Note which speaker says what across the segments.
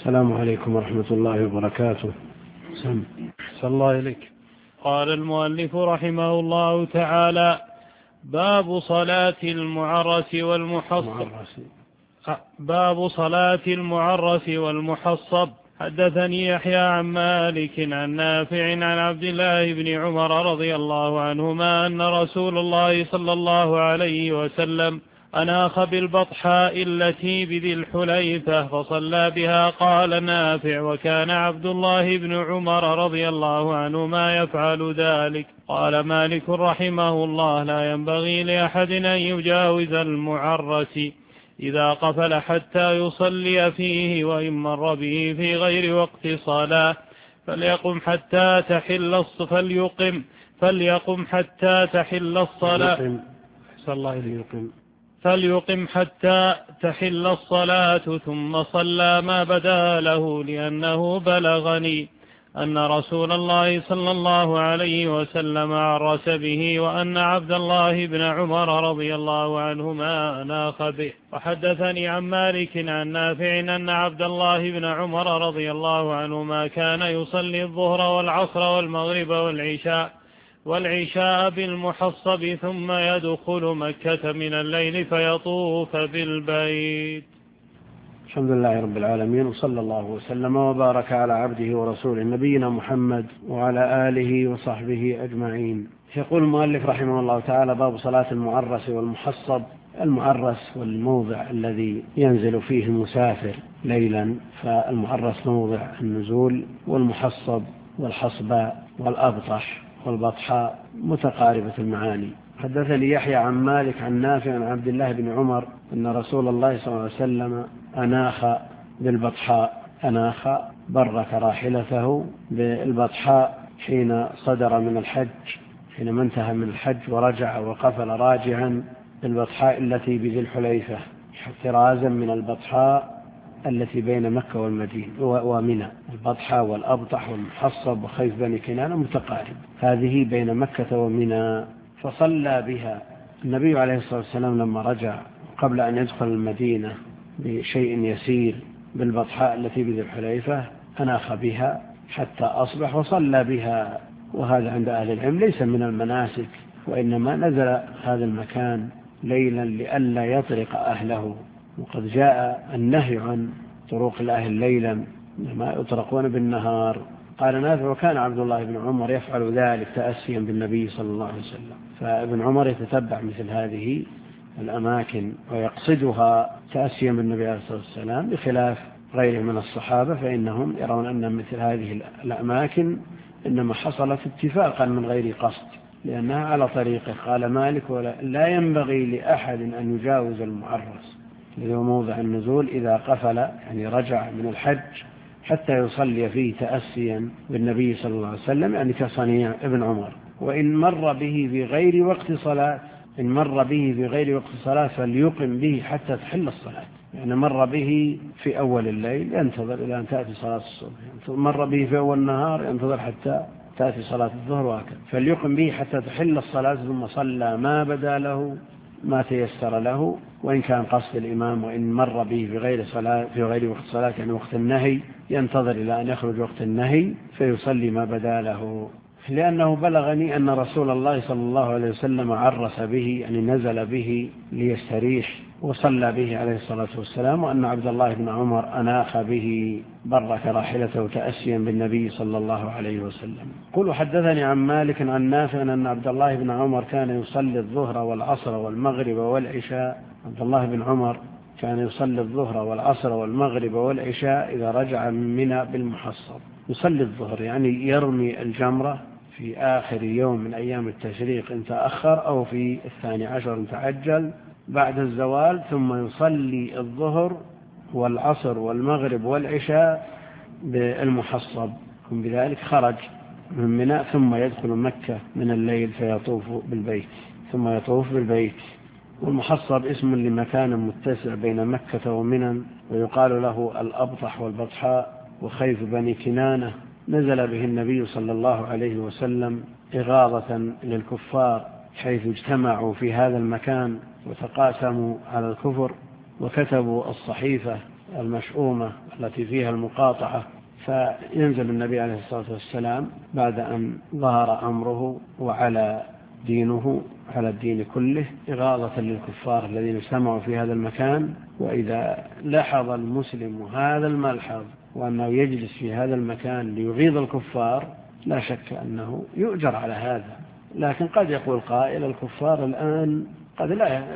Speaker 1: السلام عليكم ورحمة الله وبركاته. صلى الله عليك.
Speaker 2: قال المؤلف رحمه الله تعالى: باب صلاة المعرس والمحصب. حدثني يحيى عن مالك عن نافع عن عبد الله بن عمر رضي الله عنهما أن رسول الله صلى الله عليه وسلم أناخ بالبطحاء التي بذي الحليفة فصلى بها. قال نافع: وكان عبد الله بن عمر رضي الله عنهما يفعل ذلك. قال مالك رحمه الله: لا ينبغي لأحد أن يجاوز المعرس إذا قفل حتى يصلي فيه، وإن مر به في غير وقت صلاة فليقم حتى تحل الصلاة ثم صلى ما بدا له، لأنه بلغني أن رسول الله صلى الله عليه وسلم عرس به، وأن عبد الله بن عمر رضي الله عنهما أناخ به. وحدثني عن مالك عن نافع أن عبد الله بن عمر رضي الله عنهما كان يصلي الظهر والعصر والمغرب والعشاء بالمحصب، ثم يدخل مكة من الليل فيطوف بالبيت.
Speaker 1: الحمد لله رب العالمين، وصلى الله وسلم وبارك على عبده ورسوله نبينا محمد وعلى آله وصحبه أجمعين. يقول المؤلف رحمه الله تعالى: باب صلاة المعرس والمحصب. المعرس والموضع الذي ينزل فيه المسافر ليلا، فالمعرس موضع النزول، والمحصب والحصباء والأبطح والبطحاء متقاربة المعاني. حدثني يحيى عن مالك عن نافع عن عبد الله بن عمر أن رسول الله صلى الله عليه وسلم أناخ بالبطحاء. أناخ برك راحلته بالبطحاء حين صدر من الحج، حينما انتهى من الحج ورجع وقفل راجعا بالبطحاء التي بذي الحليفة، احترازا من البطحاء التي بين مكة والمدينة ومنى. البطحاء والأبطح والمحصب وخيف بني كنانة متقارب، هذه بين مكة ومنى. فصلى بها النبي عليه الصلاة والسلام لما رجع قبل أن يدخل المدينة بشيء يسير بالبطحاء التي بذي الحليفة، أناخ بها حتى أصبح وصلى بها. وهذا عند أهل العلم ليس من المناسك، وإنما نزل هذا المكان ليلا لئلا يطرق أهله، وقد جاء النهي عن طرق الأهل ليلا ما يطرقون بالنهار. قال نافع: وكان عبد الله بن عمر يفعل ذلك تأسيا بالنبي صلى الله عليه وسلم. فابن عمر يتتبع مثل هذه الأماكن ويقصدها تأسيا بالنبي عليه الصلاة والسلام، بخلاف غيره من الصحابة فإنهم يرون أن مثل هذه الأماكن إنما حصلت اتفاقا من غير قصد، لأنها على طريقه. قال مالك: لا ينبغي لأحد أن يجاوز المعرس، الذي هو موضع النزول، إذا قفل يعني رجع من الحج حتى يصلي فيه تأسيا بالنبي صلى الله عليه وسلم، يعني كصنيع ابن عمر. وإن مر به في غير وقت صلاة، إن مر به في غير وقت صلاة فليقم به حتى تحل الصلاة. يعني مر به في أول الليل ينتظر إلى أن تأتي صلاة الصبح، مر به في أول النهار ينتظر حتى تأتي صلاة الظهر، وهكذا. فليقم به حتى تحل الصلاة، ثم صلى ما بدا له ما تيسر له، وإن كان قصد الإمام. وإن مر به في غير وقت صلاة يعني وقت النهي، ينتظر إلى أن يخرج وقت النهي فيصلي ما بدا له. لأنه بلغني أن رسول الله صلى الله عليه وسلم عرس به، يعني نزل به ليستريح، وصلى به عليه الصلاة والسلام، وأن عبد الله بن عمر أناخ به برك راحلته تأسيا بالنبي صلى الله عليه وسلم. قل: حدثني عن مالك عن نافع أن عبد الله بن عمر كان يصلي الظهر والعصر والمغرب والعشاء. عبد الله بن عمر كان يصلي الظهر والعصر والمغرب والعشاء إذا رجع من منى بالمحصب. يصلي الظهر يعني يرمي الجمرة في آخر يوم من أيام التشريق إن تأخر، أو في 12 إن تعجل بعد الزوال، ثم يصلي الظهر والعصر والمغرب والعشاء بالمحصب. بذلك خرج من منى ثم يدخل مكة من الليل فيطوف بالبيت، ثم يطوف بالبيت. والمحصب اسم لمكان متسع بين مكة ومنى، ويقال له الأبطح والبطحاء وخيف بني كنانة. نزل به النبي صلى الله عليه وسلم إغاظة للكفار، حيث اجتمعوا في هذا المكان وتقاسموا على الكفر، وكتبوا الصحيفة المشؤومة التي فيها المقاطعة، فينزل النبي عليه الصلاة والسلام بعد أن ظهر أمره وعلى دينه على الدين كله إغاظة للكفار الذين اجتمعوا في هذا المكان. وإذا لاحظ المسلم هذا الملحظ وأنه يجلس في هذا المكان ليغيظ الكفار لا شك أنه يؤجر على هذا. لكن قد يقول قائل الكفار الآن قد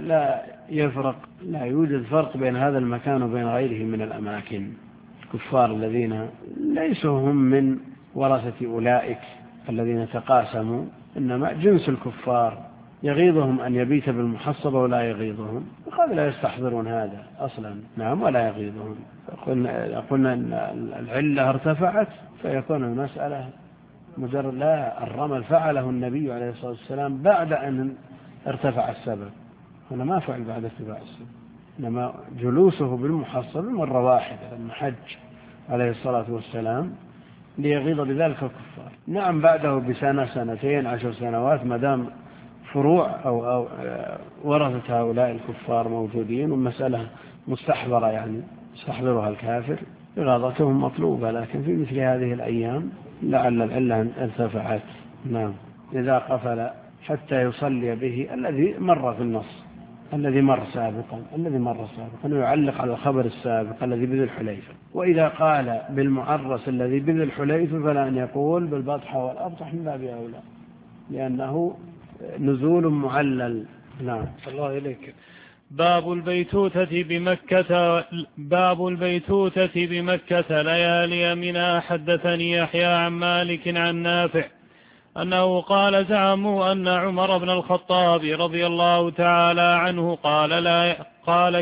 Speaker 1: لا يوجد فرق بين هذا المكان وبين غيره من الأماكن. الكفار الذين ليسوا هم من ورثة أولئك الذين تقاسموا، إنما جنس الكفار يغيظهم أن يبيت بالمحصبة ولا يغيظهم، وقد لا يستحضرون هذا أصلا. نعم، ولا يغيظهم. قلنا أن العلة ارتفعت فيكون المسألة مجرد. لا، الرمل فعله النبي عليه الصلاة والسلام بعد أن ارتفع السبب، هنا ما فعل بعد ارتفاع السبب، إنما جلوسه بالمحصب مرة واحدة لما حج عليه الصلاة والسلام ليغيظ بذلك الكفار. نعم، بعده بسنة سنتين 10 سنوات ما دام فروع أو ورثة هؤلاء الكفار موجودين والمسألة مستحضرة، يعني يستحضرها الكافر، إغاظتهم مطلوبة. لكن في مثل هذه الأيام لعل العلة ارتفعت. نعم، إذا قفل حتى يصلي به الذي مر في النص، الذي مر سابقا يعلق على الخبر السابق الذي بذي الحليفة. وإذا قال بالمعرس الذي بذي الحليفة فلا أن يقول بالبطحة والأبطح من باب أولى، لأنه نزول معلل. نعم، الله إليك.
Speaker 2: باب البيتوتة بمكة ليالي منى. حدثني يحيى عن مالك عن نافع أنه قال زعموا أن عمر بن الخطاب رضي الله تعالى عنه قال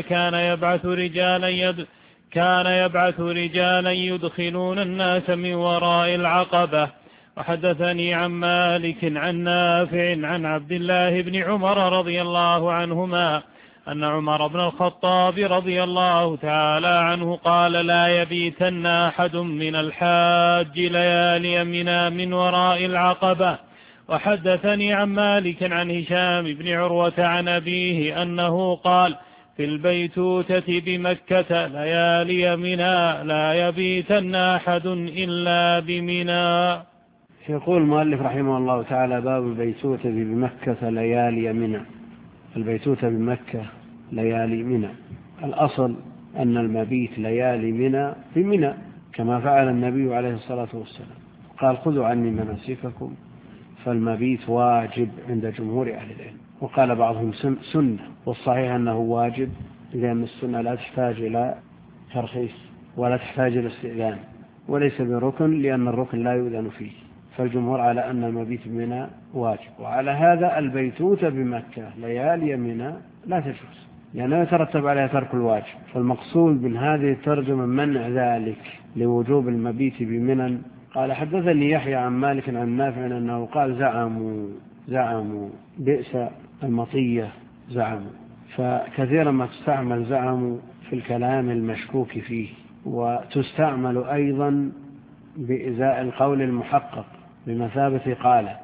Speaker 2: كان يبعث رجالا يدخلون الناس من وراء العقبة. وحدثني عن مالك عن نافع عن عبد الله بن عمر رضي الله عنهما أن عمر بن الخطاب رضي الله تعالى عنه قال لا يبيتن أحد من الحاج ليالي منى من وراء العقبة. وحدثني عن مالك عن هشام بن عروة عن أبيه أنه قال في البيتوتة بمكة ليالي منى لا يبيتن أحد إلا بمنى.
Speaker 1: يقول المؤلف رحمه الله تعالى باب البيتوتة بمكة ليالي منى. البيتوتة بمكة ليالي منى، الأصل أن المبيت ليالي منى بمنى كما فعل النبي عليه الصلاة والسلام، قال خذوا عني مناسككم، فالمبيت واجب عند جمهور أهل العلم. وقال بعضهم سنة، والصحيح أنه واجب لأن السنة لا تحتاج إلى ترخيص ولا تحتاج إلى استئذان، وليس بركن لأن الركن لا يؤذن فيه. فالجمهور على أن المبيت بمنى واجب. وعلى هذا البيتوتة بمكة ليالي منى لا تجوز لأنه يترتب عليها ترك الواجب. فالمقصود من هذه الترجمة منع ذلك لوجوب المبيت بمنى. قال حدثني يحيى عن مالك عن نافع أنه قال زعموا بئس المطية زعموا. فكثيرا ما تستعمل زعموا في الكلام المشكوك فيه، وتستعمل أيضا بإزاء القول المحقق بمثابة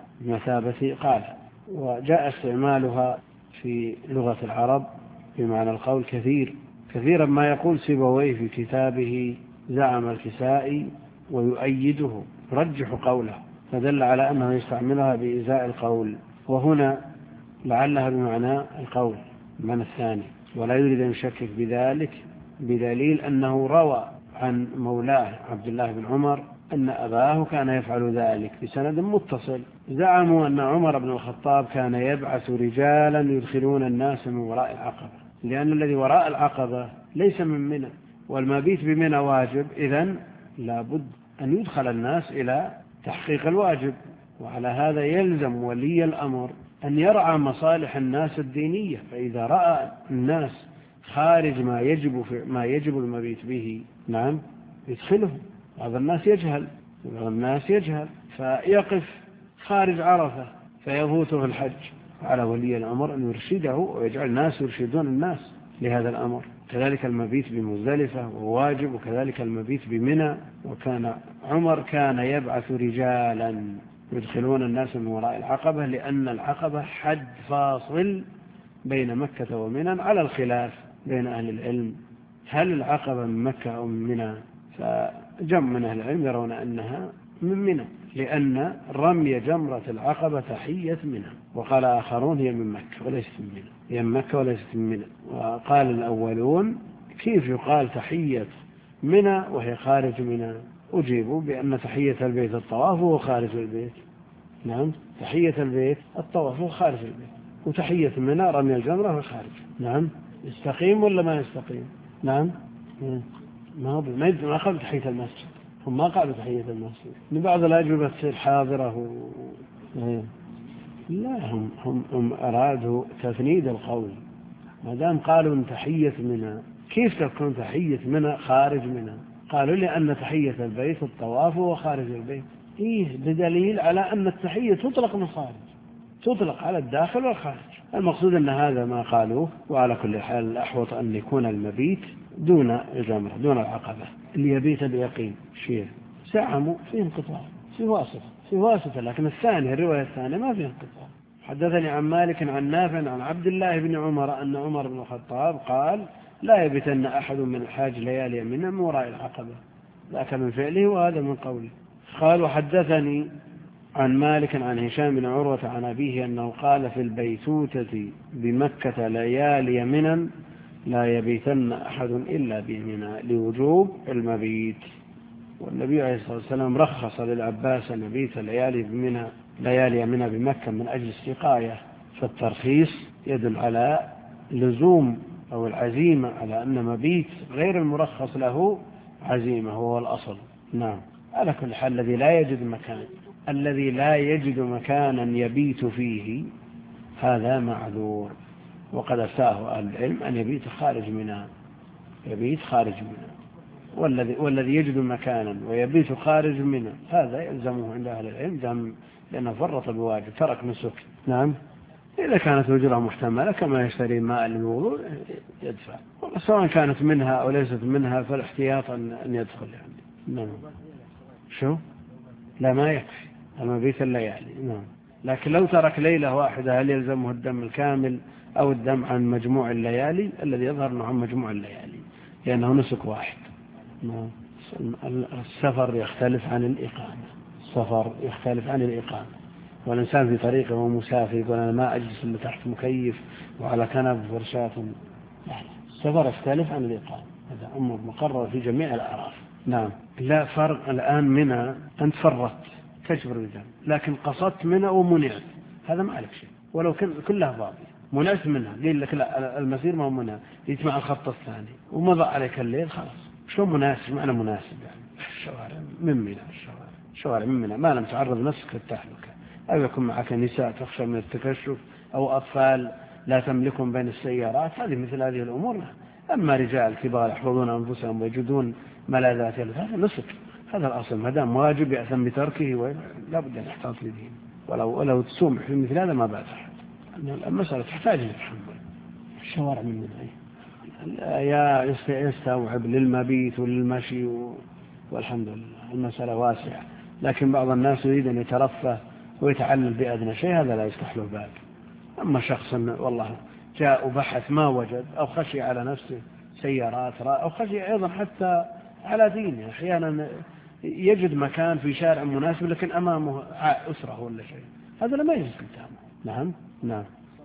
Speaker 1: قال. وجاء استعمالها في لغة العرب بمعنى القول كثيرا ما يقول سيبويه في كتابه زعم الكسائي ويؤيده يرجح قوله، فدل على أنه يستعملها بإزاء القول، وهنا لعلها بمعنى القول من الثاني، ولا يريد أن يشكك بذلك بدليل أنه روى عن مولاه عبد الله بن عمر أن أباه كان يفعل ذلك بسند متصل. زعموا أن عمر بن الخطاب كان يبعث رجالا يدخلون الناس من وراء العقبة، لأن الذي وراء العقبة ليس من منى، والمبيت بمنى واجب، إذن لابد أن يدخل الناس إلى تحقيق الواجب. وعلى هذا يلزم ولي الأمر أن يرعى مصالح الناس الدينية، فإذا رأى الناس خارج ما يجب المبيت به نعم يدخله. بعض الناس يجهل فيقف خارج عرفة فيفوته الحج. على ولي الأمر أن يرشده ويجعل الناس يرشدون الناس لهذا الأمر. كذلك المبيت بمزدلفة وواجب، وكذلك المبيت بمنى. وكان عمر كان يبعث رجالا يدخلون الناس من وراء العقبة، لأن العقبة حد فاصل بين مكة ومنى على الخلاف بين أهل العلم هل العقبة من مكة أو من منى؟ فجمع من أهل العلم يرون أنها من منى، لأن رمي جمرة العقبة تحية منى، وقال آخرون هي من مكة وليست من منى، هي من مكة وليست من منى. وقال الأولون كيف يقال تحية منى وهي خارج منى؟ أجيبوا بأن تحية البيت الطواف وهو خارج البيت. نعم، تحية البيت الطواف وهو خارج البيت، وتحية منى رمي الجمرة وهو خارج. نعم، يستقيم ولا ما يستقيم؟ نعم، ما قالوا تحية المسجد، هم ما قالوا تحية المسجد. لبعض الأجوبة تصير حاضرة لا، هم أرادوا تفنيد القول. ما دام قالوا ان تحية منى، كيف تكون تحية منى خارج منى؟ قالوا لأن تحية البيت الطواف وهو خارج البيت. بدليل على أن التحية تطلق من خارج، تطلق على الداخل والخارج. المقصود أن هذا ما قالوه. وعلى كل حال الأحوط أن يكون المبيت دون الجمرة، دون العقبة، اللي يبيت بيقين شيء زعموا فيه انقطاع، في واسطة، لكن الرواية الثانية ما فيه انقطاع. حدثني عن مالك عن نافع عن عبد الله بن عمر أن عمر بن الخطاب قال لا يبتن أحد من الحاج ليالي من وراء العقبة، ذاك من فعله وهذا من قوله. قال وحدثني عن مالك عن هشام بن عروة عن أبيه أنه قال في البيتوتة بمكة ليالي منا لا يبيتن أحد إلا بمنى لوجوب المبيت. والنبي عليه الصلاة والسلام رخص للعباس أن يبيت ليالي منى بمكة من أجل السقاية، فالترخيص يدل على لزوم أو العزيمة على أن مبيت غير المرخص له عزيمة هو الأصل. نعم، على كل حال الذي لا يجد مكانا يبيت فيه هذا معذور، وقد أفتاه أهل العلم أن يبيت خارج منى، والذي يجد مكانا ويبيت خارج منى هذا يلزمه عند أهل العلم لأنه فرط بواجب، ترك نسك. نعم، إذا كانت أجرة محتملة كما يشتري ماء للوضوء يدفع، سواء كانت منها أو ليست منها فالاحتياط أن يدخل يعني. نعم، لا ما يكفي المبيت الليالي. نعم، لكن لو ترك ليلة واحدة هل يلزمه الدم الكامل أو الدم عن مجموع الليالي؟ الذي يظهر أنه عن مجموع الليالي لأنه نسك واحد. نعم، السفر يختلف عن الإقامة، والإنسان في طريقه ومسافر يقول أنا ما أجلس إلا تحت مكيف وعلى كنب فرشات. السفر يختلف عن الإقامة، هذا أمر مقرر في جميع الأعراف. نعم، لا فرق الآن منى أنت فرطت تجبر الرجال، لكن قصدت منى ومنعت هذا ما عليك شيء، ولو كلها فاضية منعت منها، قيل لك لا المسير ما هو منى يجمع الخط الثاني ومضى عليك الليل خلاص. شو مناسب؟ معنى مناسب يعني الشوارع من منى ما لم تعرض نفسك للتهلكة، أو يكون معك نساء تخشى من التكشف أو أطفال لا تملكهم بين السيارات، هذه مثل هذه الأمور. أما رجال كبار يحفظون أنفسهم ويجدون ملاذات هذا نسك، هذا الأصل، ما دام واجب يأثم بتركه لا بد أن يحتاط لدين، ولو تسوم في مثل هذا ما بعد أحد. المسألة تحتاج للتحمل. الشوارع من منى يستوعب للمبيت وللمشي والحمد لله المسألة واسعة، لكن بعض الناس يريد أن يترفه ويتعلل بأدنى شيء هذا لا يفتح له باب. أما شخص والله جاء وبحث ما وجد أو خشي على نفسه سيارات أو خشي أيضا حتى على دينه، أحيانا يجد مكان في شارع مناسب لكن أمامه أسرة ولا شيء، هذا لا ما يجوز قدامه. نعم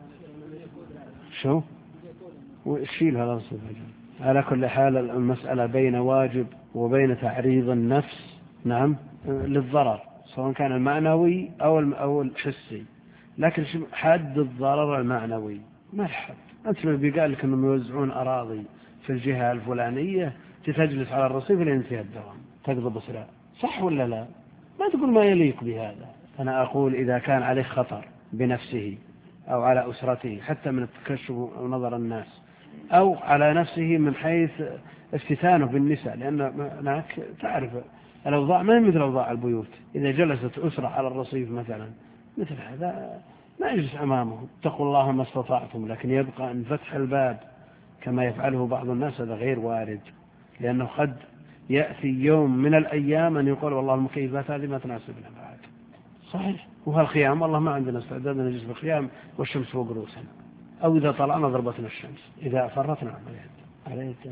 Speaker 1: شو وشيل هذا الصفة. على كل حال المسألة بين واجب وبين تعريض النفس نعم للضرر سواء كان المعنوي أو الحسي، لكن حد الضرر المعنوي ما حد. أنت لو بيقال لك أنهم يوزعون أراضي في الجهة الفلانية تجلس على الرصيف لينتهي الدوام تقضي بسرعة، صح ولا لا؟ ما تقول ما يليق بهذا. أنا أقول إذا كان عليه خطر بنفسه أو على أسرته حتى من التكشف ونظر الناس أو على نفسه من حيث افتتانه بالنساء، لأن هناك تعرف الأوضاع ما هي مثل أوضاع البيوت. إذا جلست أسرة على الرصيف مثلا مثل هذا ما يجلس أمامه، اتقوا الله ما استطعتم، لكن يبقى أن فتح الباب كما يفعله بعض الناس هذا غير وارد، لأنه قد يأتي يوم من الأيام أن يقول والله المكيفات هذه ما تناسبنا بعد. صحيح، وهالخيام والله ما عندنا استعداد نجلس بالخيام والشمس فوق رؤوسنا، أو إذا طلعنا ضربتنا الشمس، إذا فرطنا عليه التمليح.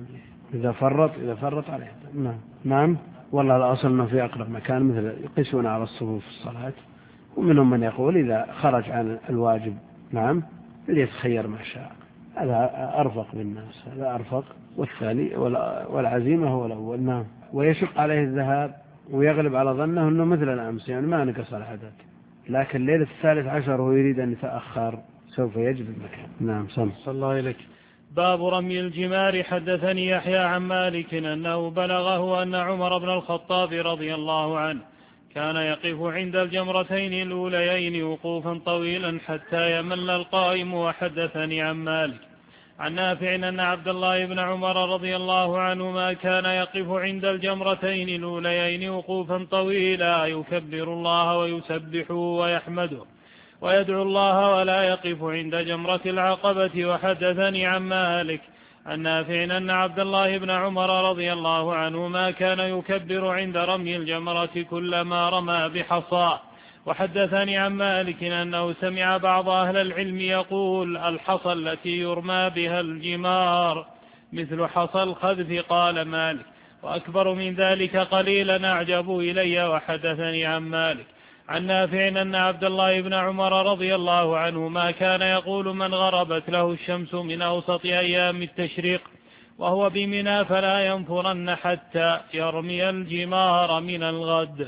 Speaker 1: إذا فرط عليه. نعم. والله الأصل أنه في أقرب مكان، مثل يقيسون على الصفوف في الصلاة، ومنهم من يقول إذا خرج عن الواجب نعم ليتخير ما شاء، هذا أرفق بالناس، هذا أرفق. والثاني والعزيمة هو الأول. نعم. ويشق عليه الذهاب ويغلب على ظنه أنه مثل الأمس، يعني ما نقص العدد، لكن ليلة 13 هو يريد أن يتأخر سوف يجب المكان. نعم.
Speaker 2: صلى الله عليك. باب رمي الجمار. حدثني يحيى عن مالك أنه بلغه أن عمر بن الخطاب رضي الله عنه كان يقف عند الجمرتين الأوليين وقوفا طويلا حتى يمل القائم. وحدثني عن مالك عن نافع أن عبد الله بن عمر رضي الله عنهما كان يقف عند الجمرتين الأوليين وقوفا طويلا يكبر الله ويسبحه ويحمده ويدعو الله ولا يقف عند جمرة العقبة. وحدثني عن مالك عن نافع أن عبد الله بن عمر رضي الله عنهما كان يكبر عند رمي الجمرة كلما رمى بحصى. وحدثني عن مالك أنه سمع بعض أهل العلم يقول الحصى التي يرمى بها الجمار مثل حصى الخذف. قال مالك وأكبر من ذلك قليلا أعجب إلي. وحدثني عن مالك عن نافع أن عبد الله بن عمر رضي الله عنهما كان يقول من غربت له الشمس من أوسط أيام التشريق وهو بمنى فلا ينفرن حتى يرمي الجمار من الغد.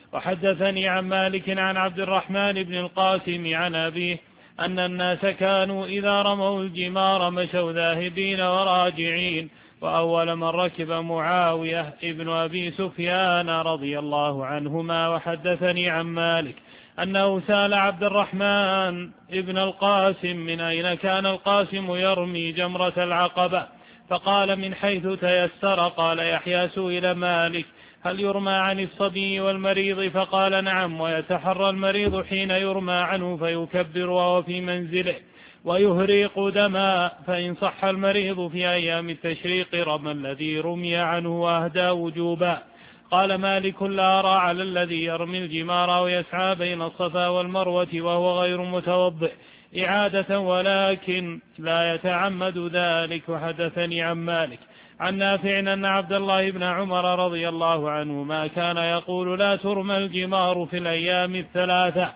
Speaker 2: وحدثني عن مالك عن عبد الرحمن بن القاسم عن أبيه أن الناس كانوا إذا رموا الجمار مشوا ذاهبين وراجعين. وأول من ركب معاوية ابن أبي سفيان رضي الله عنهما. وحدثني عن مالك أنه سأل عبد الرحمن ابن القاسم من أين كان القاسم يرمي جمرة العقبة، فقال من حيث تيسر. قال يحيى سئل مالك هل يرمى عن الصبي والمريض؟ فقال نعم، ويتحرى المريض حين يرمى عنه فيكبر وهو في منزله ويهريق دما، فإن صح المريض في أيام التشريق رمى الذي رمي عنه وأهدى وجوبا. قال مالك لا أرى على الذي يرمي الجمار ويسعى بين الصفا والمروة وهو غير متوضئ إعادة، ولكن لا يتعمد ذلك. وحدثني عن مالك عن نافع أن عبد الله بن عمر رضي الله عنهما كان يقول لا ترمى الجمار في الأيام الثلاثة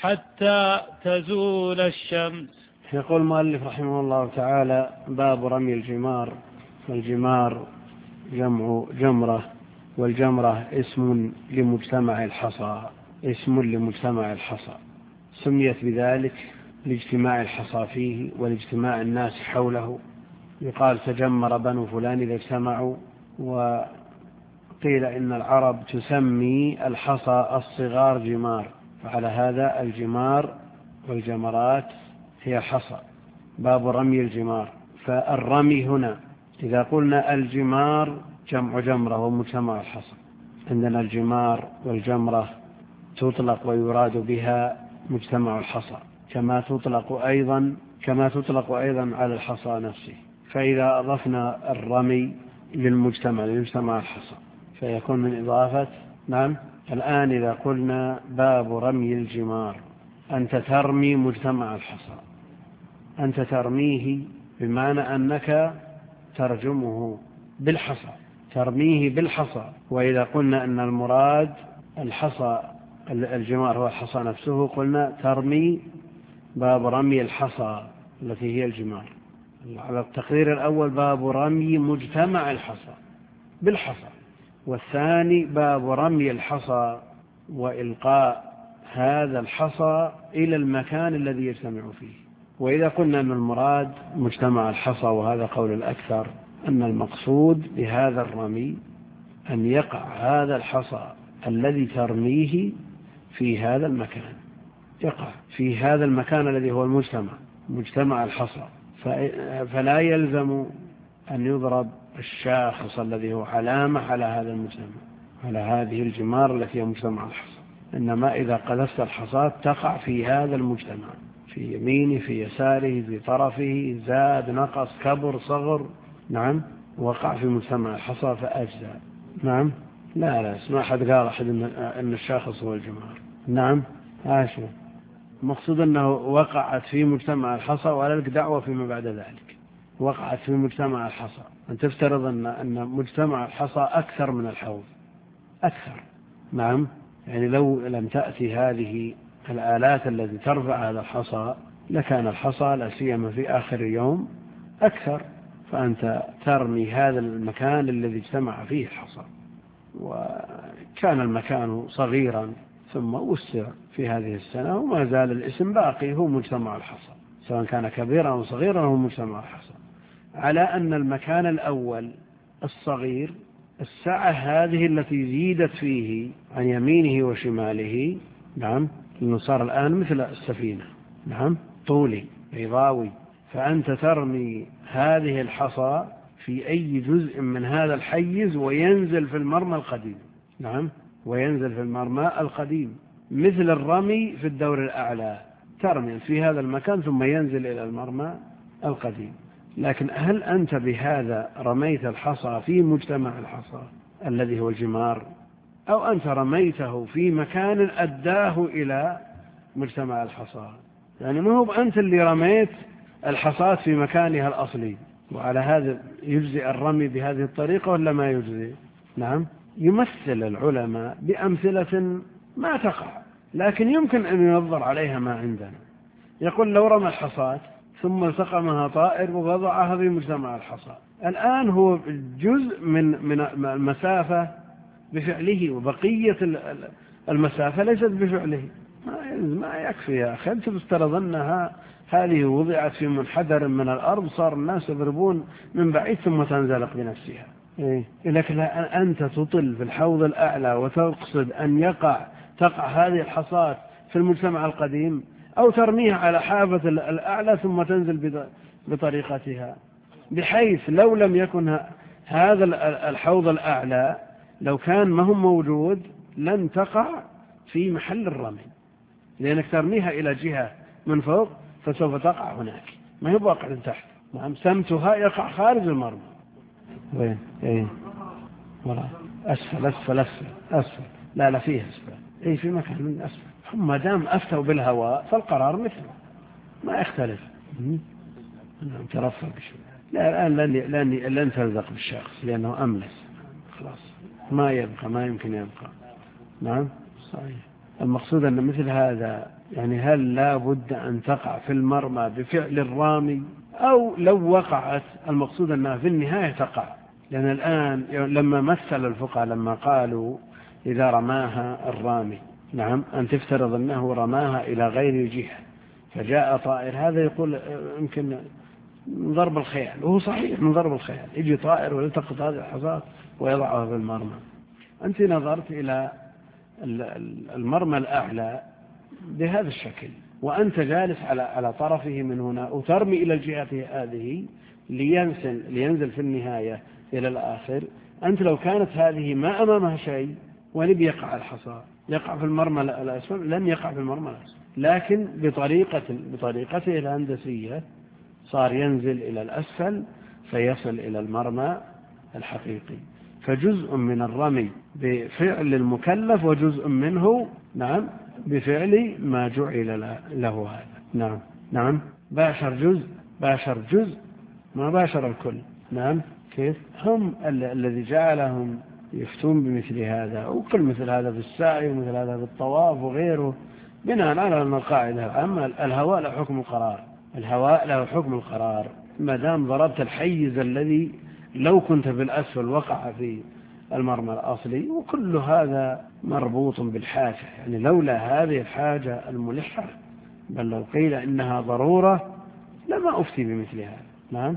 Speaker 2: حتى تزول الشمس.
Speaker 1: يقول المؤلف رحمه الله تعالى باب رمي الجمار. والجمار جمع جمرة، والجمرة اسم لمجتمع الحصى، اسم لمجتمع الحصى، سميت بذلك لاجتماع الحصى فيه ولاجتماع الناس حوله. يقال تجمر بنو فلان إذا اجتمعوا. وقيل إن العرب تسمي الحصى الصغار جمار، فعلى هذا الجمار والجمرات هي حصى. باب رمي الجمار. فالرمي هنا إذا قلنا الجمار جمع جمرة ومجتمع الحصى، عندنا الجمار والجمرة تطلق ويراد بها مجتمع الحصى، كما تطلق أيضا على الحصى نفسه. فإذا أضفنا الرمي للمجتمع الحصى فيكون من إضافة. نعم. الآن إذا قلنا باب رمي الجمار أنت ترمي مجتمع الحصى، أنت ترميه بمعنى أنك ترجمه بالحصى، ترميه بالحصى. وإذا قلنا أن المراد الحصى الجمار هو الحصى نفسه قلنا ترمي باب رمي الحصى التي هي الجمار. على التقدير الأول باب رمي مجتمع الحصى بالحصى، والثاني باب رمي الحصى وإلقاء هذا الحصى إلى المكان الذي يجتمع فيه. وإذا قلنا أن المراد مجتمع الحصى، وهذا قول الأكثر، أن المقصود بهذا الرمي أن يقع هذا الحصى الذي ترميه في هذا المكان، يقع في هذا المكان الذي هو مجتمع الحصى، فلا يلزم أن يضرب الشاخص الذي هو علامة على هذا المجتمع، على هذه الجمار التي هي مجتمع الحصى. إنما إذا قذفت الحصى تقع في هذا المجتمع، في يمينه في يساره في طرفه، زاد نقص كبر صغر، نعم، وقع في مجتمع الحصى فأجزاء. نعم. لا ما حد قال أحد أن الشاخص هو الجمار. نعم. عاشر مقصود أنه وقعت في مجتمع الحصى، ولا لك دعوة فيما بعد ذلك، وقعت في مجتمع الحصى أن تفترض أن مجتمع الحصى أكثر من الحوض أكثر. نعم، يعني لو لم تأتي هذه الآلات التي ترفع هذا الحصى لكان الحصى لا سيما في آخر يوم أكثر، فأنت ترمي هذا المكان الذي اجتمع فيه الحصى، وكان المكان صغيرا ثم وسع في هذه السنة وما زال الاسم باقي، هو مجتمع الحصى، سواء كان كبيرا أو صغيرا هو مجتمع الحصى، على أن المكان الأول الصغير السعة هذه التي زيدت فيه عن يمينه وشماله، نعم، لأنه صار الآن مثل السفينة، نعم، طولي بيضاوي، فأنت ترمي هذه الحصى في أي جزء من هذا الحيز وينزل في المرمى القديم، نعم، وينزل في المرمى القديم، مثل الرمي في الدور الأعلى، ترمي في هذا المكان ثم ينزل إلى المرمى القديم. لكن هل أنت بهذا رميت الحصى في مجتمع الحصى الذي هو الجمار، أو أنت رميته في مكان أداه إلى مجتمع الحصى؟ يعني ما هو أنت اللي رميت الحصاة في مكانها الأصلي، وعلى هذا يجزي الرمي بهذه الطريقة ولا ما يجزي؟ نعم، يمثل العلماء بأمثلة ما تقع لكن يمكن أن ينظر عليها ما عندنا. يقول لو رمى الحصاة ثم التقمها طائر ووضعها في مجتمع الحصى، الآن هو جزء من المسافة بفعله وبقية المسافة ليست بفعله، ما يكفي يا أخي. أنت تفترض أنها هذه وضعت في منحدر من الأرض، صار الناس يضربون من بعيد ثم تنزلق بنفسها. لكن أنت تطل في الحوض الأعلى وتقصد أن تقع هذه الحصاة في المجتمع القديم، أو ترميها على حافة الأعلى ثم تنزل بطريقتها، بحيث لو لم يكن هذا الحوض الأعلى لو كان ما هو موجود لن تقع في محل الرمي، لأنك ترميها إلى جهة من فوق فسوف تقع هناك، ما هي واقع تحت. نعم، سمتها يقع خارج المرمى. وين؟ ايه ولا أسفل أسفل أسفل أسفل، لا فيه أسفل، ايه في مكان من أسفل. هم ما دام أفتوا بالهواء فالقرار مثله ما يختلف. نعم، ترفع بشوي. لا الآن لن تلزق بالشخص لأنه أملس خلاص، ما يبقى، ما يمكن يبقى. نعم صحيح. المقصود أن مثل هذا يعني هل لا بد أن تقع في المرمى بفعل الرامي، أو لو وقعت المقصود أنها في النهاية تقع؟ لأن الآن لما مثل الفقهاء لما قالوا إذا رماها الرامي، نعم، أن تفترض أنه رماها إلى غير جهة فجاء طائر، هذا يقول يمكن من ضرب الخيال، وهو صحيح من ضرب الخيال، يجي طائر ويلتقط هذه الحصاة ويضعها في المرمى. أنت نظرت إلى المرمى الأعلى بهذا الشكل وأنت جالس على طرفه من هنا وترمي إلى الجهة هذه لينزل في النهاية إلى الآخر. أنت لو كانت هذه ما أمامها شيء ونبي يقع الحصى يقع في المرمى الأسفل، لن يقع في المرمى الأسفل، لكن بطريقته الهندسية صار ينزل إلى الأسفل فيصل إلى المرمى الحقيقي. فجزء من الرمي بفعل المكلف وجزء منه نعم بفعل ما جعل له هذا. نعم نعم، باشر جزء ما باشر الكل. نعم، كيف هم الذي جعلهم يفتون بمثل هذا وكل مثل هذا في السعي ومثل هذا في الطواف وغيره، بناء على أن القاعدة العامة الهواء له حكم القرار، الهواء له حكم القرار، ما دام ضربت الحيز الذي لو كنت في الأسفل وقع في المرمى الأصلي، وكل هذا مربوط بالحاجة، يعني لولا هذه الحاجة الملحة بل لو قيل إنها ضرورة لما أفتي بمثل هذا. نعم.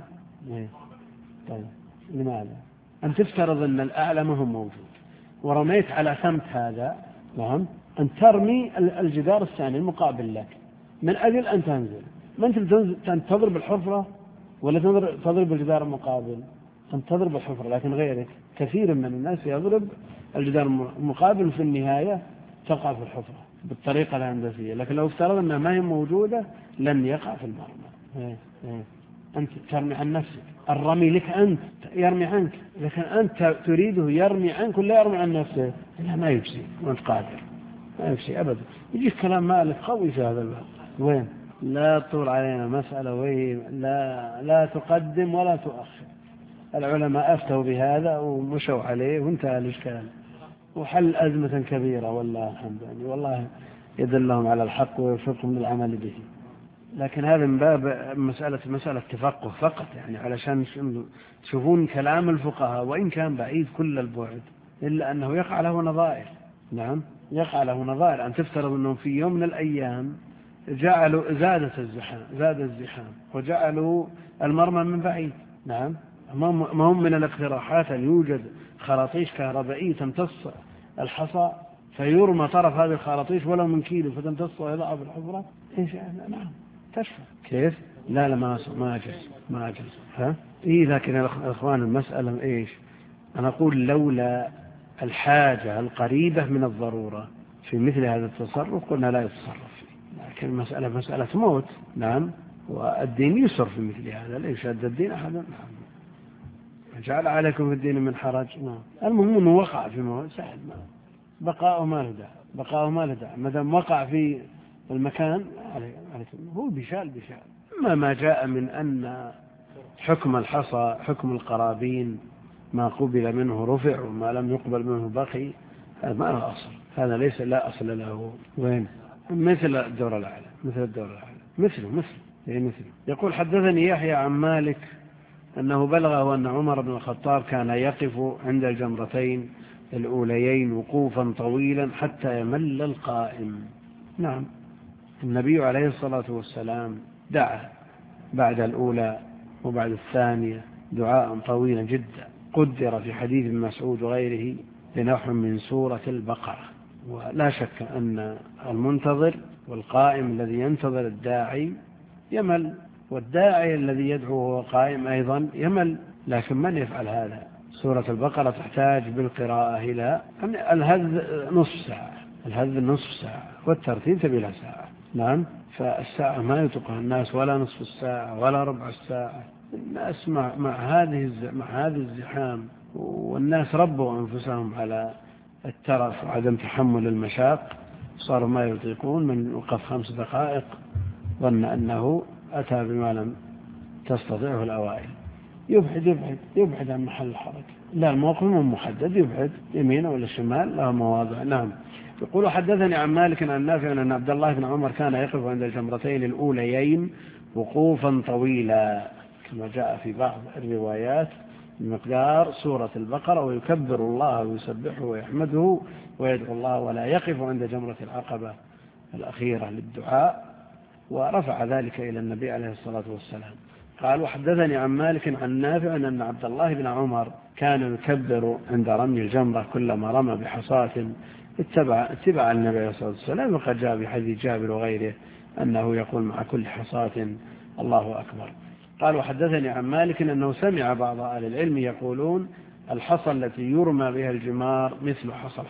Speaker 1: طيب لماذا؟ أن تفترض أن الأعلى ما هو موجود ورميت على سمت هذا، نعم، أن ترمي الجدار الثاني المقابل لك من أجل أن تنزل، ما أنت تضرب الحفرة ولا تضرب الجدار المقابل؟ أن تضرب الحفرة، لكن غيرك كثير من الناس يضرب الجدار المقابل في النهاية تقع في الحفرة بالطريقة الهندسية، لكن لو افترض أنها ما هي موجودة لن يقع في المرمى. أنت ترمي عن نفسك، الرمي لك أنت يرمي عنك، لكن أنت تريده يرمي عنك ولا يرمي عن نفسه؟ لا، ما يجزي، وأنت قادر، ما يجزي أبدا. يجيك كلام مالك قوي في هذا الباب. وين؟ لا تطول علينا مسألة، وهي لا تقدم ولا تؤخر، العلماء أفتوا بهذا ومشوا عليه وانتهى الإشكال وحل أزمة كبيرة والله الحمد لله، والله يدلهم على الحق ويوفقهم للعمل به. لكن هذا من باب مسألة تفقه فقط، يعني علشان تشوفون كلام الفقهاء وإن كان بعيد كل البعد إلا أنه يقع له نظائر. نعم يقع له نظائر، أن تفترض أنهم في يوم من الأيام زاد الزحام وجعلوا المرمى من بعيد. نعم ما هم من الاقتراحات أن يوجد خراطيش كهربائية تمتص الحصى فيرمى طرف هذه الخراطيش ولو من كيلو فتمتص ويضع الحفرة. إيش يعني؟ نعم تشفى. كيف؟ لا ما أجلس ها؟ إيه لكن الأخوان المسألة إيش؟ أنا أقول لولا الحاجة القريبة من الضرورة في مثل هذا التصرف قلنا لا يتصرف فيه، لكن المسألة مسألة موت. نعم والدين يسر في مثل هذا، لا يشد الدين أحدا. نعم جعل عليكم في الدين من حرج. نعم المهم أنه وقع في موت سهل، بقاء ما له داعي ما دام وقع في المكان هو بشال. ما جاء من أن حكم الحصى حكم القرابين، ما قبل منه رفع وما لم يقبل منه بقي، هذا ما له أصل، هذا ليس لا أصل له. وين مثل الدور الأعلى مثله. يقول حدثني يحيى عن مالك أنه بلغه أن عمر بن الخطاب كان يقف عند الجمرتين الأوليين وقوفا طويلا حتى يمل القائم. نعم النبي عليه الصلاة والسلام دعا بعد الأولى وبعد الثانية دعاء طويلا جدا، قدر في حديث ابن مسعود وغيره بنحو من سورة البقرة. ولا شك أن المنتظر والقائم الذي ينتظر الداعي يمل، والداعي الذي يدعو وهو قائم أيضا يمل، لكن من يفعل هذا؟ سورة البقرة تحتاج بالقراءة إلى الهذ نصف ساعة والترتيب بلا ساعة. نعم فالساعة ما يطقها الناس ولا نصف الساعة ولا ربع الساعة. الناس مع هذه الزحام، والناس ربوا أنفسهم على الترف وعدم تحمل المشاق، صاروا ما يطيقون. من وقف 5 دقائق ظن أنه أتى بما لم تستطيعه الأوائل. يبعد عن محل الحركة، لا الموقف محدد، يبعد يمين ولا شمال له مواضع. نعم يقول حدثني عن مالك عن نافع أن عبد الله بن عمر كان يقف عند الجمرتين الأوليين وقوفا طويلا كما جاء في بعض الروايات بمقدار سورة البقرة، ويكبر الله ويسبحه ويحمده ويدعو الله، ولا يقف عند جمرة العقبة الأخيرة للدعاء، ورفع ذلك إلى النبي عليه الصلاة والسلام. قال وحدثني عن مالك عن نافع أن عبد الله بن عمر كان يكبر عند رمي الجمرة كلما رمى بحصاة اتبع النبي عليه الصلاة والسلام، وقد جاء بحديث جابر وغيره أنه يقول مع كل حصاة الله أكبر. قال وحدثني عن مالك أنه سمع بعض أهل العلم يقولون الحصى التي يرمى بها الجمار مثل حصى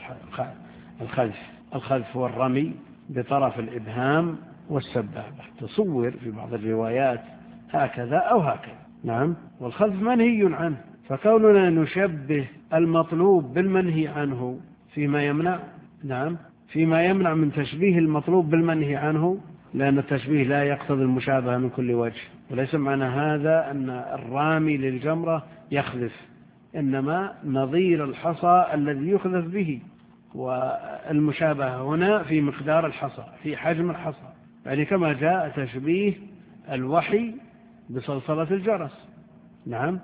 Speaker 1: الخذف هو الرمي بطرف الإبهام والسبابة، تصور في بعض الروايات هكذا أو هكذا. نعم والخذف منهي عنه، فكوننا نشبه المطلوب بالمنهي عنه فيما يمنع. نعم فيما يمنع من تشبيه المطلوب بالمنهي عنه، لأن التشبيه لا يقتضي المشابهة من كل وجه، وليس معنى هذا أن الرامي للجمرة يخذف، إنما نظير الحصى الذي يخذف به، والمشابهة هنا في مقدار الحصى في حجم الحصى، يعني كما جاء تشبيه الوحي بصلصلة الجرس. نعم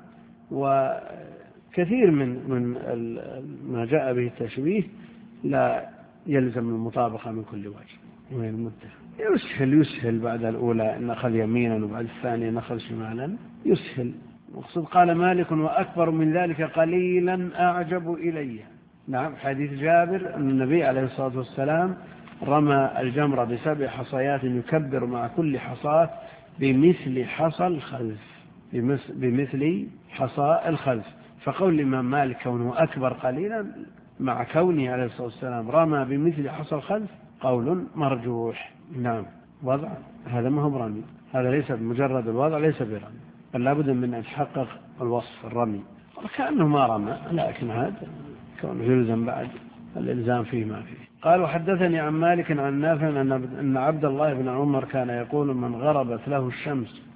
Speaker 1: وكثير من ما جاء به التشبيه لا يلزم المطابقة من كل وجه. وين المدة يسهل بعد الأولى نأخذ يمينا وبعد الثانية نأخذ شمالا، يسهل. وقصد قال مالك وأكبر من ذلك قليلا أعجب إلي. نعم حديث جابر أن النبي عليه الصلاة والسلام رمى الجمرة ب7 حصيات يكبر مع كل حصاة بمثل حصى الخذف، بمثل حصى الخذف. فقول الإمام مالك كونه أكبر قليلا مع كونه عليه الصلاة والسلام رمى بمثل حصى الخذف قول مرجوح. نعم وضع هذا ما هو برمي، هذا ليس بمجرد الوضع، ليس برمي، بل لابد من أن يتحقق الوصف الرمي، وكأنه ما رمى، لكن هذا كونه يلزم بعد الإلزام فيه ما فيه. قال وحدثني عن مالك عن نافع أن عبد الله بن عمر كان يقول من غربت له الشمس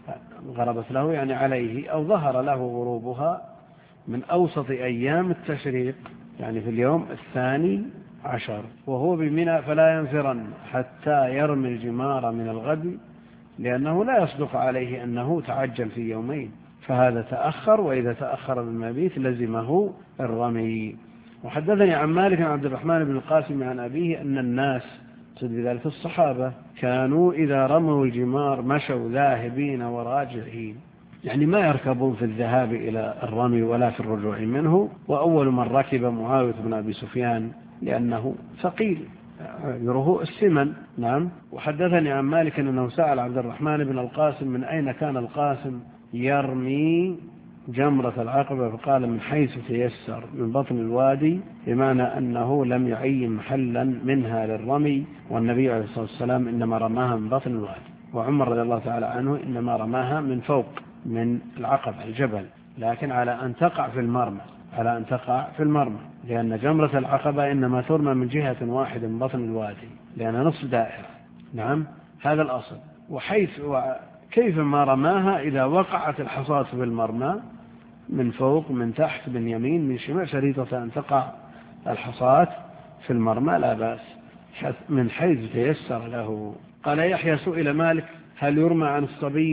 Speaker 1: غربت له يعني عليه، أو ظهر له غروبها من أوسط أيام التشريق، يعني في اليوم 12 وهو بمنى، فلا ينفرن حتى يرمي الجمار من الغد، لأنه لا يصدق عليه أنه تعجل في يومين، فهذا تأخر، وإذا تأخر بالمبيت لزمه الرمي. وحدثني عن مالك عن عبد الرحمن بن القاسم عن أبيه أن الناس بذلك الصحابة كانوا إذا رموا الجمار مشوا ذاهبين وراجعين، يعني ما يركبون في الذهاب إلى الرمي ولا في الرجوع منه. وأول من ركب معاوية بن أبي سفيان لأنه ثقيل يره السمن. نعم. وحدثني عن مالك أنه سأل عبد الرحمن بن القاسم من أين كان القاسم يرمي جمرة العقبة، فقال من حيث تيسر من بطن الوادي، بمعنى أنه لم يعين محلا منها للرمي، والنبي عليه الصلاة والسلام إنما رماها من بطن الوادي، وعمر رضي الله تعالى عنه إنما رماها من فوق من العقبة الجبل، لكن على أن تقع في المرمى، لأن جمرة العقبة إنما ترمى من جهة واحدة من بطن الوادي، لأن نصف دائرة. نعم، هذا الأصل. كيف ما رماها إذا وقعت الحصاة في المرمى من فوق من تحت من يمين من شمال، شريطة أن تقع الحصاة في المرمى لا بأس من حيث تيسر له. قال يحيى سئل مالك هل يرمى عن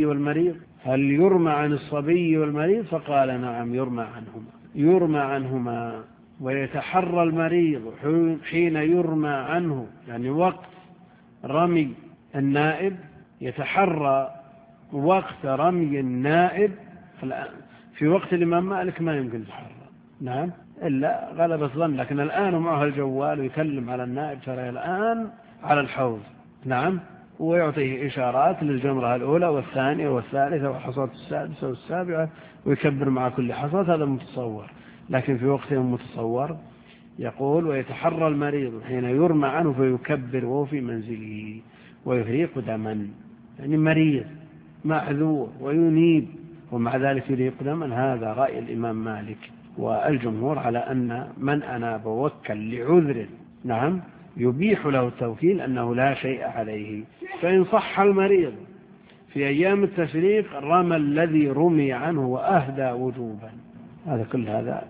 Speaker 1: الصبي والمريض؟ فقال نعم يرمى عنهما ويتحرى المريض حين يرمى عنه، يعني وقت رمي النائب يتحرى وقت رمي النائب. في وقت الإمام مالك ما يمكن تحرى، نعم، إلا غلبة ظن، لكن الآن معه الجوال ويكلم على النائب ترى الآن على الحوض، نعم، ويعطيه إشارات للجمرة الأولى والثانية والثالثة والحصاة السادسة والسابعة، ويكبر مع كل حصاة، هذا متصور. لكن في وقت متصور يقول ويتحرى المريض حين يرمى عنه فيكبر وهو في منزله ويفريق دما، يعني مريض معذور وينيب ومع ذلك يريق دما. هذا رأي الإمام مالك والجمهور على أن من أناب ووكل لعذر، نعم، يبيح له التوكيل أنه لا شيء عليه. فإن صح المريض في أيام التشريق رمى الذي رمي عنه وأهدى وجوبا. هذا كل هذا